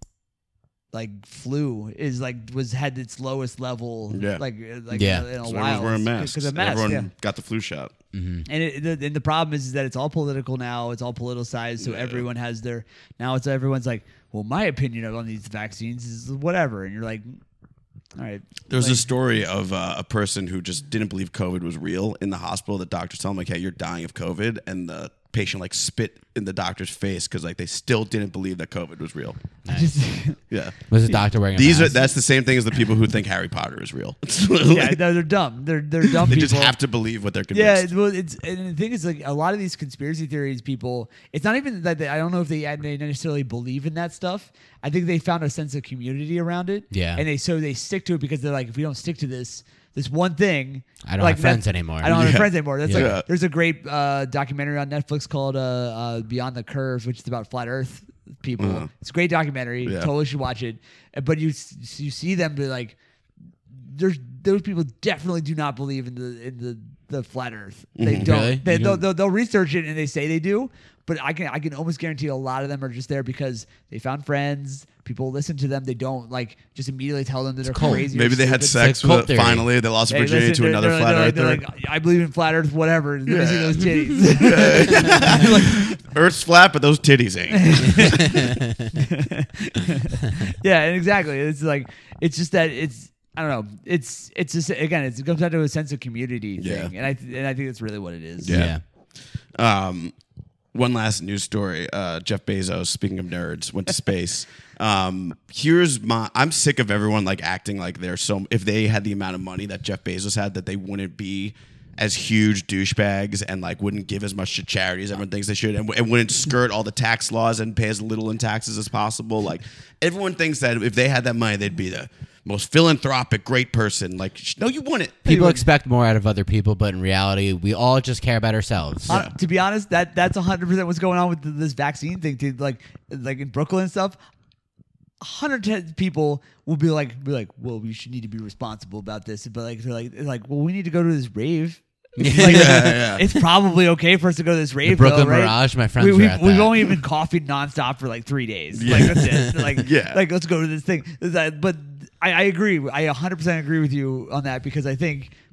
Speaker 3: Like flu is like was had its lowest level
Speaker 1: Yeah.
Speaker 3: like like
Speaker 2: Yeah.
Speaker 3: in a
Speaker 1: So
Speaker 3: while
Speaker 1: everyone's wearing masks.
Speaker 3: because of masks.
Speaker 1: Everyone
Speaker 3: yeah.
Speaker 1: got the flu shot.
Speaker 2: Mhm.
Speaker 3: And it, the, and the problem is, is that it's all political now. It's all politicized. So
Speaker 1: Yeah.
Speaker 3: everyone has their now. It's everyone's like, well, my opinion on these vaccines is whatever, and you're like, all right.
Speaker 1: There was
Speaker 3: like,
Speaker 1: a story of uh, a person who just didn't believe COVID was real in the hospital. The doctors tell him like, "Hey, you're dying of COVID," and the patient like spit in the doctor's face because like they still didn't believe that COVID was real.
Speaker 3: just,
Speaker 1: Yeah,
Speaker 2: Was the doctor wearing a
Speaker 1: these are
Speaker 2: mask?
Speaker 1: that's the same thing as the people who think Harry Potter is real.
Speaker 3: yeah, no, they're dumb. They're they're dumb
Speaker 1: they
Speaker 3: people.
Speaker 1: just have to believe what they're
Speaker 3: Yeah,
Speaker 1: convinced.
Speaker 3: well, it's and the thing is like a lot of these conspiracy theories people. It's not even that they, I don't know if they, they necessarily believe in that stuff. I think they found a sense of community around it.
Speaker 2: Yeah.
Speaker 3: and they so they stick to it because they're like, if we don't stick to this this one thing,
Speaker 2: I don't
Speaker 3: like
Speaker 2: have friends
Speaker 3: that's-
Speaker 2: anymore.
Speaker 3: I don't have
Speaker 1: Yeah.
Speaker 3: friends anymore. That's
Speaker 1: Yeah.
Speaker 3: like there's a great uh, documentary on Netflix called uh, uh, Beyond the Curve, which is about flat Earth people.
Speaker 1: Uh-huh.
Speaker 3: It's a great documentary.
Speaker 1: Yeah.
Speaker 3: Totally should watch it. Uh, But you s- you see them be like, there's those people definitely do not believe in the in the, the flat Earth. They don't.
Speaker 2: Really?
Speaker 3: They,
Speaker 2: You
Speaker 3: they'll,
Speaker 2: don't-
Speaker 3: they'll they'll research it and they say they do. But I can I can almost guarantee a lot of them are just there because they found friends. People listen to them. They don't like just immediately tell them that they're
Speaker 2: cult.
Speaker 3: crazy. or
Speaker 1: Maybe they had
Speaker 3: stupid.
Speaker 1: sex
Speaker 2: It's like
Speaker 1: with
Speaker 2: cult
Speaker 1: it.
Speaker 2: theory.
Speaker 1: Finally, they lost
Speaker 3: Hey,
Speaker 1: virginity
Speaker 3: listen,
Speaker 1: to
Speaker 3: they're-
Speaker 1: another
Speaker 3: they're-
Speaker 1: flat
Speaker 3: they're like-
Speaker 1: earther.
Speaker 3: they're like, I believe in flat Earth. Whatever. Let me see
Speaker 1: Yeah.
Speaker 3: those titties. Like,
Speaker 1: Earth's flat, but those titties ain't.
Speaker 3: yeah, and exactly. It's like it's just that it's I don't know. It's it's just again it's, it comes down to a sense of community
Speaker 1: Yeah.
Speaker 3: thing, and I th- and I think that's really what it is.
Speaker 1: Yeah.
Speaker 2: yeah.
Speaker 1: Um, one last news story. Uh, Jeff Bezos, speaking of nerds, went to space. Um, here's my. I'm sick of everyone like acting like they're so. If they had the amount of money that Jeff Bezos had, that they wouldn't be as huge douchebags and like wouldn't give as much to charities. Everyone thinks they should, and, and wouldn't skirt all the tax laws and pay as little in taxes as possible. Like everyone thinks that if they had that money, they'd be the most philanthropic, great person. Like sh- no, you wouldn't.
Speaker 2: People
Speaker 3: would-
Speaker 2: expect more out of other people, but in reality, we all just care about ourselves.
Speaker 3: Uh, to be honest, that that's one hundred percent what's going on with th- this vaccine thing. Too. Like, like in Brooklyn and stuff, one hundred ten people will be like, be like, well, we should need to be responsible about this. But like, they're like, they're like, well, we need to go to this rave. It's like,
Speaker 1: Yeah, yeah.
Speaker 3: It's probably okay for us to go to this rave.
Speaker 2: Brooklyn
Speaker 3: though, right?
Speaker 2: Mirage, my friends
Speaker 3: we,
Speaker 2: were
Speaker 3: we've,
Speaker 2: at
Speaker 3: we've
Speaker 2: that.
Speaker 3: only been coughing nonstop for like three days. Like that's it. Like,
Speaker 1: Yeah.
Speaker 3: like let's go to this thing. That- But I, I agree. I one hundred percent agree with you on that because I think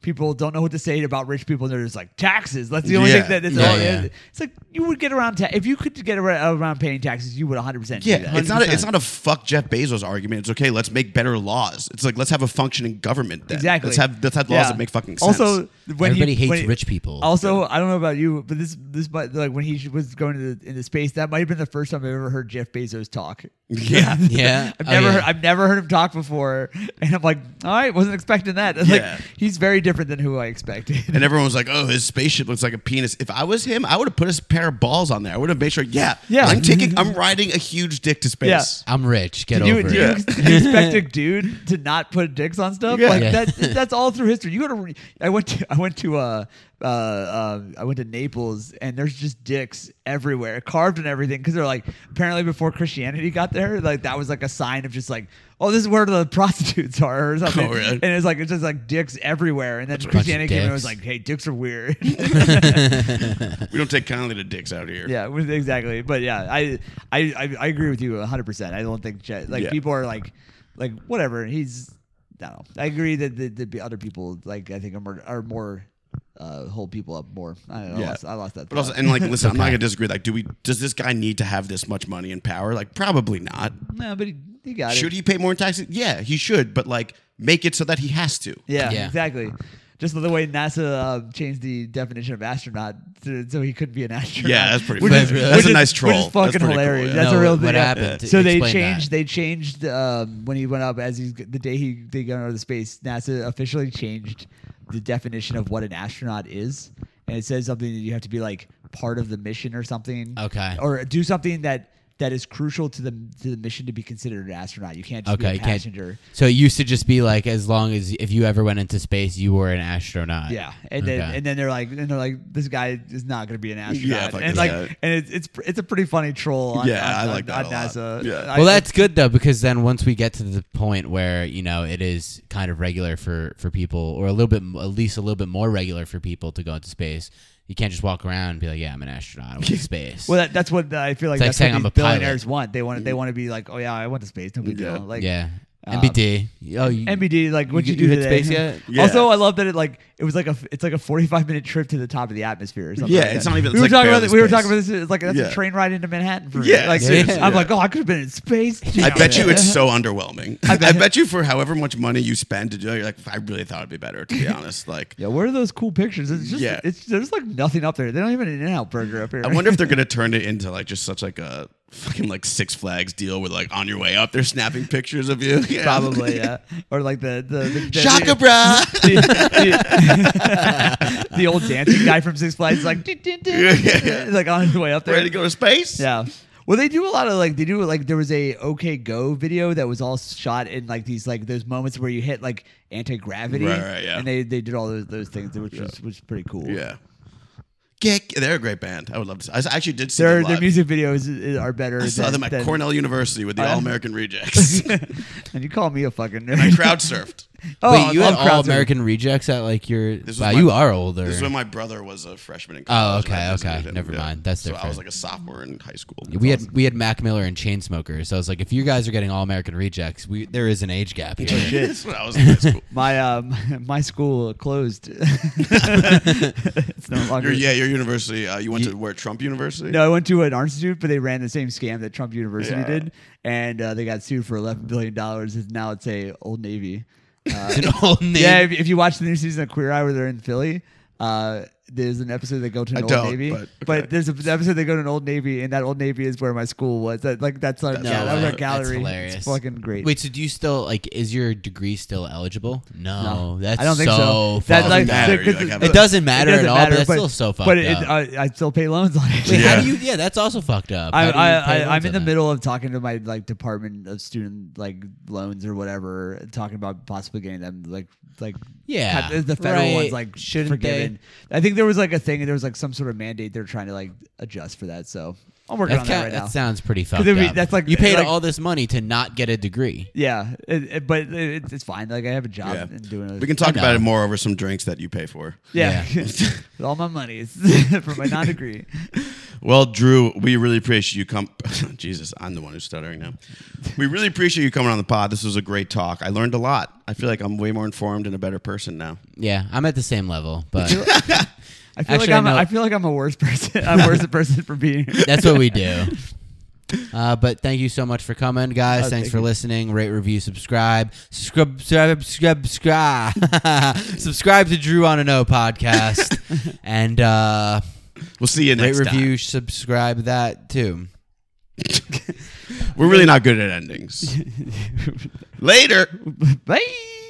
Speaker 3: people don't know what to say about rich people. And they're just like taxes. That's the only
Speaker 1: Yeah.
Speaker 3: thing that it's
Speaker 2: Yeah,
Speaker 3: all.
Speaker 2: yeah.
Speaker 3: It's like you would get around ta- if you could get ar- around paying taxes, you would one hundred percent.
Speaker 1: Yeah,
Speaker 3: do that.
Speaker 1: it's not. A, it's not a fuck Jeff Bezos argument. It's okay. Let's make better laws. It's like let's have a functioning government. Then.
Speaker 3: Exactly.
Speaker 1: Let's have let's have laws
Speaker 3: Yeah.
Speaker 1: that make fucking sense.
Speaker 3: Also, when
Speaker 2: Everybody
Speaker 3: he,
Speaker 2: hates
Speaker 3: when he-
Speaker 2: rich people.
Speaker 3: Also, I don't know about you, but this this might like when he was going to the, into space, that might have been the first time I've ever heard Jeff Bezos talk.
Speaker 1: yeah,
Speaker 2: Yeah.
Speaker 3: I've
Speaker 2: Oh,
Speaker 3: never
Speaker 2: yeah.
Speaker 3: heard, I've never heard him talk before, and I'm like, all right, wasn't expecting that. Like
Speaker 1: Yeah.
Speaker 3: he's very different than who I expected.
Speaker 1: and everyone was like, "Oh, his spaceship looks like a penis." If I was him, I would have put a pair of balls on there. I would have made sure. Yeah,
Speaker 3: Yeah.
Speaker 1: I'm taking. I'm riding a huge dick to space.
Speaker 2: I'm rich. Get
Speaker 3: Did you,
Speaker 2: over
Speaker 3: do
Speaker 2: it.
Speaker 3: you,
Speaker 1: Yeah.
Speaker 3: ex- do you expect a dude to not put dicks on stuff?
Speaker 1: Yeah.
Speaker 3: Like
Speaker 2: Yeah.
Speaker 3: that. That's all through history. You go to. Re- I went to. I went to. Uh, uh, uh, I went to Naples, and there's just dicks everywhere, carved and everything. Because they're like, apparently before Christianity got there, like that was like a sign of just like, oh, this is where the prostitutes are or something.
Speaker 1: Oh, really?
Speaker 3: And it's like it's just like dicks everywhere. And then
Speaker 2: bunch of
Speaker 3: Christianity came and
Speaker 2: dicks.
Speaker 3: was like, hey, dicks are weird.
Speaker 1: We don't take kindly to dicks out here.
Speaker 3: Yeah, with- exactly. But yeah, I I I, I agree with you one hundred percent. I don't think Jet, like
Speaker 1: Yeah.
Speaker 3: people are like like whatever. He's I don't know. I agree that the, the other people like I think are more, are more uh, hold people up more. I don't know. I,
Speaker 1: Yeah.
Speaker 3: lost, I lost that.
Speaker 1: But also,
Speaker 3: thought.
Speaker 1: and like, listen, I'm not
Speaker 2: okay.
Speaker 1: gonna disagree. Like, do we? Does this guy need to have this much money and power? Like, probably not.
Speaker 3: no, but he, he got
Speaker 1: Should
Speaker 3: it.
Speaker 1: he pay more in taxes? Yeah, he should. But like, make it so that he has to.
Speaker 3: Yeah,
Speaker 2: Yeah.
Speaker 3: exactly. Just the way NASA uh, changed the definition of astronaut to, so he couldn't be an astronaut.
Speaker 1: Yeah, that's pretty
Speaker 3: Which
Speaker 1: funny.
Speaker 3: is-
Speaker 1: That's
Speaker 3: which
Speaker 1: a
Speaker 3: is-
Speaker 1: nice troll.
Speaker 3: Which is
Speaker 1: That's
Speaker 3: fucking
Speaker 1: pretty cool,
Speaker 3: hilarious.
Speaker 1: yeah.
Speaker 3: That's
Speaker 2: No,
Speaker 3: a real
Speaker 2: what
Speaker 3: thing.
Speaker 2: happened?
Speaker 3: So they
Speaker 2: Explain
Speaker 3: changed.
Speaker 2: that.
Speaker 3: They changed um, when he went up as he's the day he they got into space. NASA officially changed the definition of what an astronaut is, and it says something that you have to be like part of the mission or something.
Speaker 2: Okay.
Speaker 3: Or do something that that is crucial to the to the mission to be considered an astronaut. You can't just
Speaker 2: Okay,
Speaker 3: be
Speaker 2: you
Speaker 3: a
Speaker 2: can't-
Speaker 3: passenger.
Speaker 2: So it used to just be like, as long as if you ever went into space, you were an astronaut.
Speaker 3: Yeah, and then
Speaker 2: Okay.
Speaker 3: and then they're like, and they're like, this guy is not going to be an astronaut.
Speaker 1: Yeah, fuck
Speaker 3: and
Speaker 1: this
Speaker 3: like,
Speaker 1: guy.
Speaker 3: and it's it's it's a pretty funny troll. On,
Speaker 1: Yeah,
Speaker 3: on,
Speaker 1: I like
Speaker 3: on,
Speaker 1: that
Speaker 3: on
Speaker 1: a lot.
Speaker 3: NASA.
Speaker 1: Yeah.
Speaker 3: I-
Speaker 2: Well, that's good though, because then once we get to the point where you know it is kind of regular for for people, or a little bit, at least a little bit more regular for people to go into space, you can't just walk around and be like, "Yeah, I'm an astronaut. I went to space."
Speaker 3: well, that, that's what I feel like.
Speaker 2: It's like
Speaker 3: that's
Speaker 2: saying
Speaker 3: what
Speaker 2: I'm
Speaker 3: these
Speaker 2: a pilot.
Speaker 3: billionaires want. They want they want to be like, oh yeah, I went to space. No big
Speaker 1: Yeah.
Speaker 3: deal. Like
Speaker 2: yeah,
Speaker 3: um,
Speaker 2: N B D. Oh, you,
Speaker 3: N B D. Like what
Speaker 2: you,
Speaker 3: you, do
Speaker 2: you hit
Speaker 3: today.
Speaker 2: space yet?
Speaker 1: Yeah.
Speaker 3: Also, I love that it like it was like a it's like a forty-five minute trip to the top of the atmosphere. Or something
Speaker 1: Yeah,
Speaker 3: like
Speaker 1: it's
Speaker 3: that.
Speaker 1: not even-
Speaker 3: We
Speaker 1: it's
Speaker 3: were
Speaker 1: like
Speaker 3: talking about
Speaker 1: barely
Speaker 3: this, we were
Speaker 1: space.
Speaker 3: talking about this. It's like that's
Speaker 1: Yeah.
Speaker 3: a train ride into Manhattan for
Speaker 1: Yeah,
Speaker 3: like
Speaker 1: seriously,
Speaker 3: I'm
Speaker 1: yeah.
Speaker 3: like, oh, I could have been in space.
Speaker 1: I bet you
Speaker 3: Yeah.
Speaker 1: it's so underwhelming. I
Speaker 3: bet-
Speaker 1: bet, you for however much money you spend to do it, you're like, I really thought it'd be better, to be honest. Like,
Speaker 3: Yeah, where are those cool pictures? It's just,
Speaker 1: Yeah.
Speaker 3: it's there's like nothing up there. They don't even have an In-N-Out burger up here.
Speaker 1: I wonder if they're gonna turn it into like just such like a fucking like Six Flags deal with like on your way up, they're snapping pictures of you. Yeah.
Speaker 3: Probably, yeah. Or like the the, the, the
Speaker 1: Shaka
Speaker 3: the,
Speaker 1: bra.
Speaker 3: the, the old dancing guy from Six Flags, like "Dun, dun, dun," like on his way up there.
Speaker 1: Ready to go to space?
Speaker 3: Yeah. Well, they do a lot of like they do like there was a OK Go video that was all shot in like these like those moments where you hit like anti gravity,
Speaker 1: Right, right, yeah.
Speaker 3: and they they did all those those things, which was which was pretty cool.
Speaker 1: Yeah. Get, they're a great band. I would love to. I actually did see
Speaker 3: Their
Speaker 1: them
Speaker 3: their
Speaker 1: live.
Speaker 3: music videos are better.
Speaker 1: I saw
Speaker 3: than,
Speaker 1: them at
Speaker 3: than-
Speaker 1: Cornell University with the
Speaker 3: Oh, yeah?
Speaker 1: All American Rejects.
Speaker 3: and you call me a fucking nerd.
Speaker 1: I crowd surfed.
Speaker 3: Oh,
Speaker 2: Wait, you
Speaker 3: I
Speaker 2: had
Speaker 3: love
Speaker 2: all
Speaker 3: crowd surfing.
Speaker 2: American rejects at like your.
Speaker 1: This was
Speaker 2: Wow,
Speaker 1: my-
Speaker 2: you are older.
Speaker 1: This is when my brother was a freshman in
Speaker 2: Oh,
Speaker 1: college. and
Speaker 2: okay,
Speaker 1: I visited
Speaker 2: okay.
Speaker 1: him,
Speaker 2: Never mind. That's
Speaker 1: so I
Speaker 2: different.
Speaker 1: was like a sophomore in high school.
Speaker 2: we had we had Mac Miller and Chainsmokers, so I was like, if you guys are getting all American rejects, we there is an age gap here.
Speaker 3: shit.
Speaker 1: That's when I was in high school.
Speaker 3: My um my school closed. It's no longer.
Speaker 1: Your, yeah, your university. Uh, you went to where Trump University?
Speaker 3: No, I went to an art institute, but they ran the same scam that Trump University
Speaker 1: Yeah.
Speaker 3: did, and uh, they got sued for eleven billion dollars. And now it's a Old Navy. Uh,
Speaker 2: An old name.
Speaker 3: yeah, if, if you watch the new season of Queer Eye where they're in Philly, uh, there's an episode they go to an
Speaker 1: I
Speaker 3: Old
Speaker 1: don't,
Speaker 3: Navy.
Speaker 1: but- okay.
Speaker 3: there's a, an episode they go to an Old Navy, and that Old Navy is where my school was. That like that's our
Speaker 1: That's
Speaker 3: yeah, that was our
Speaker 1: hilarious.
Speaker 3: gallery.
Speaker 2: That's hilarious.
Speaker 3: It's fucking great.
Speaker 2: Wait, so do you still like? Is your degree still eligible? No,
Speaker 3: No,
Speaker 2: that's
Speaker 3: I don't think
Speaker 2: so.
Speaker 3: so.
Speaker 2: fucked
Speaker 3: That's like
Speaker 2: up.
Speaker 1: matter.
Speaker 3: because
Speaker 1: You, like, have
Speaker 2: it
Speaker 1: a-
Speaker 2: doesn't matter
Speaker 3: it doesn't
Speaker 2: at all,
Speaker 3: matter,
Speaker 2: but that's still so fucked
Speaker 3: but
Speaker 2: up.
Speaker 3: it, I, I still pay loans on it.
Speaker 2: Wait,
Speaker 1: Yeah.
Speaker 2: how do you? Yeah, that's also fucked up.
Speaker 3: I,
Speaker 2: How do you pay
Speaker 3: I,
Speaker 2: loans
Speaker 3: I, I'm
Speaker 2: on
Speaker 3: in the
Speaker 2: that?
Speaker 3: middle of talking to my like department of student like loans or whatever, talking about possibly getting them like like
Speaker 2: Yeah,
Speaker 3: have the federal
Speaker 2: right.
Speaker 3: ones like
Speaker 2: Shouldn't
Speaker 3: forgiven. I think there was like a thing, and there was like some sort of mandate they're trying to like adjust for that. So I'm working
Speaker 2: That,
Speaker 3: on that
Speaker 2: ca-
Speaker 3: right
Speaker 2: that
Speaker 3: now.
Speaker 2: sounds pretty fucked
Speaker 3: it'd be-
Speaker 2: up.
Speaker 3: that's like-
Speaker 2: you paid
Speaker 3: like-
Speaker 2: all this money to not get a degree.
Speaker 3: Yeah, it, it- but it, it's fine. Like I have a job
Speaker 1: Yeah.
Speaker 3: and doing it.
Speaker 1: We can talk
Speaker 2: I
Speaker 1: about
Speaker 2: know.
Speaker 1: it more over some drinks that you pay for.
Speaker 3: yeah, all my money is for my non-degree.
Speaker 1: Well, Drew, we really appreciate you come. Jesus, I'm the one who's stuttering now. We really appreciate you coming on the pod. This was a great talk. I learned a lot. I feel like I'm way more informed and a better person now.
Speaker 2: Yeah, I'm at the same level, but
Speaker 3: I feel
Speaker 2: Actually,
Speaker 3: like I'm.
Speaker 2: I
Speaker 3: A,
Speaker 2: know-
Speaker 3: I feel like I'm a worse person. I'm a worse person for being here.
Speaker 2: that's what we do. Uh, but thank you so much for coming, guys.
Speaker 3: Oh,
Speaker 2: Thanks
Speaker 3: thank
Speaker 2: for
Speaker 3: you.
Speaker 2: listening. Rate, review, subscribe. Subscribe, subscribe, subscribe, subscribe. Subscribe to Drew on a No podcast. And uh,
Speaker 1: We'll see you
Speaker 2: rate,
Speaker 1: next
Speaker 2: review, subscribe that too.
Speaker 1: time. We're really not good at endings. Later.
Speaker 3: Bye.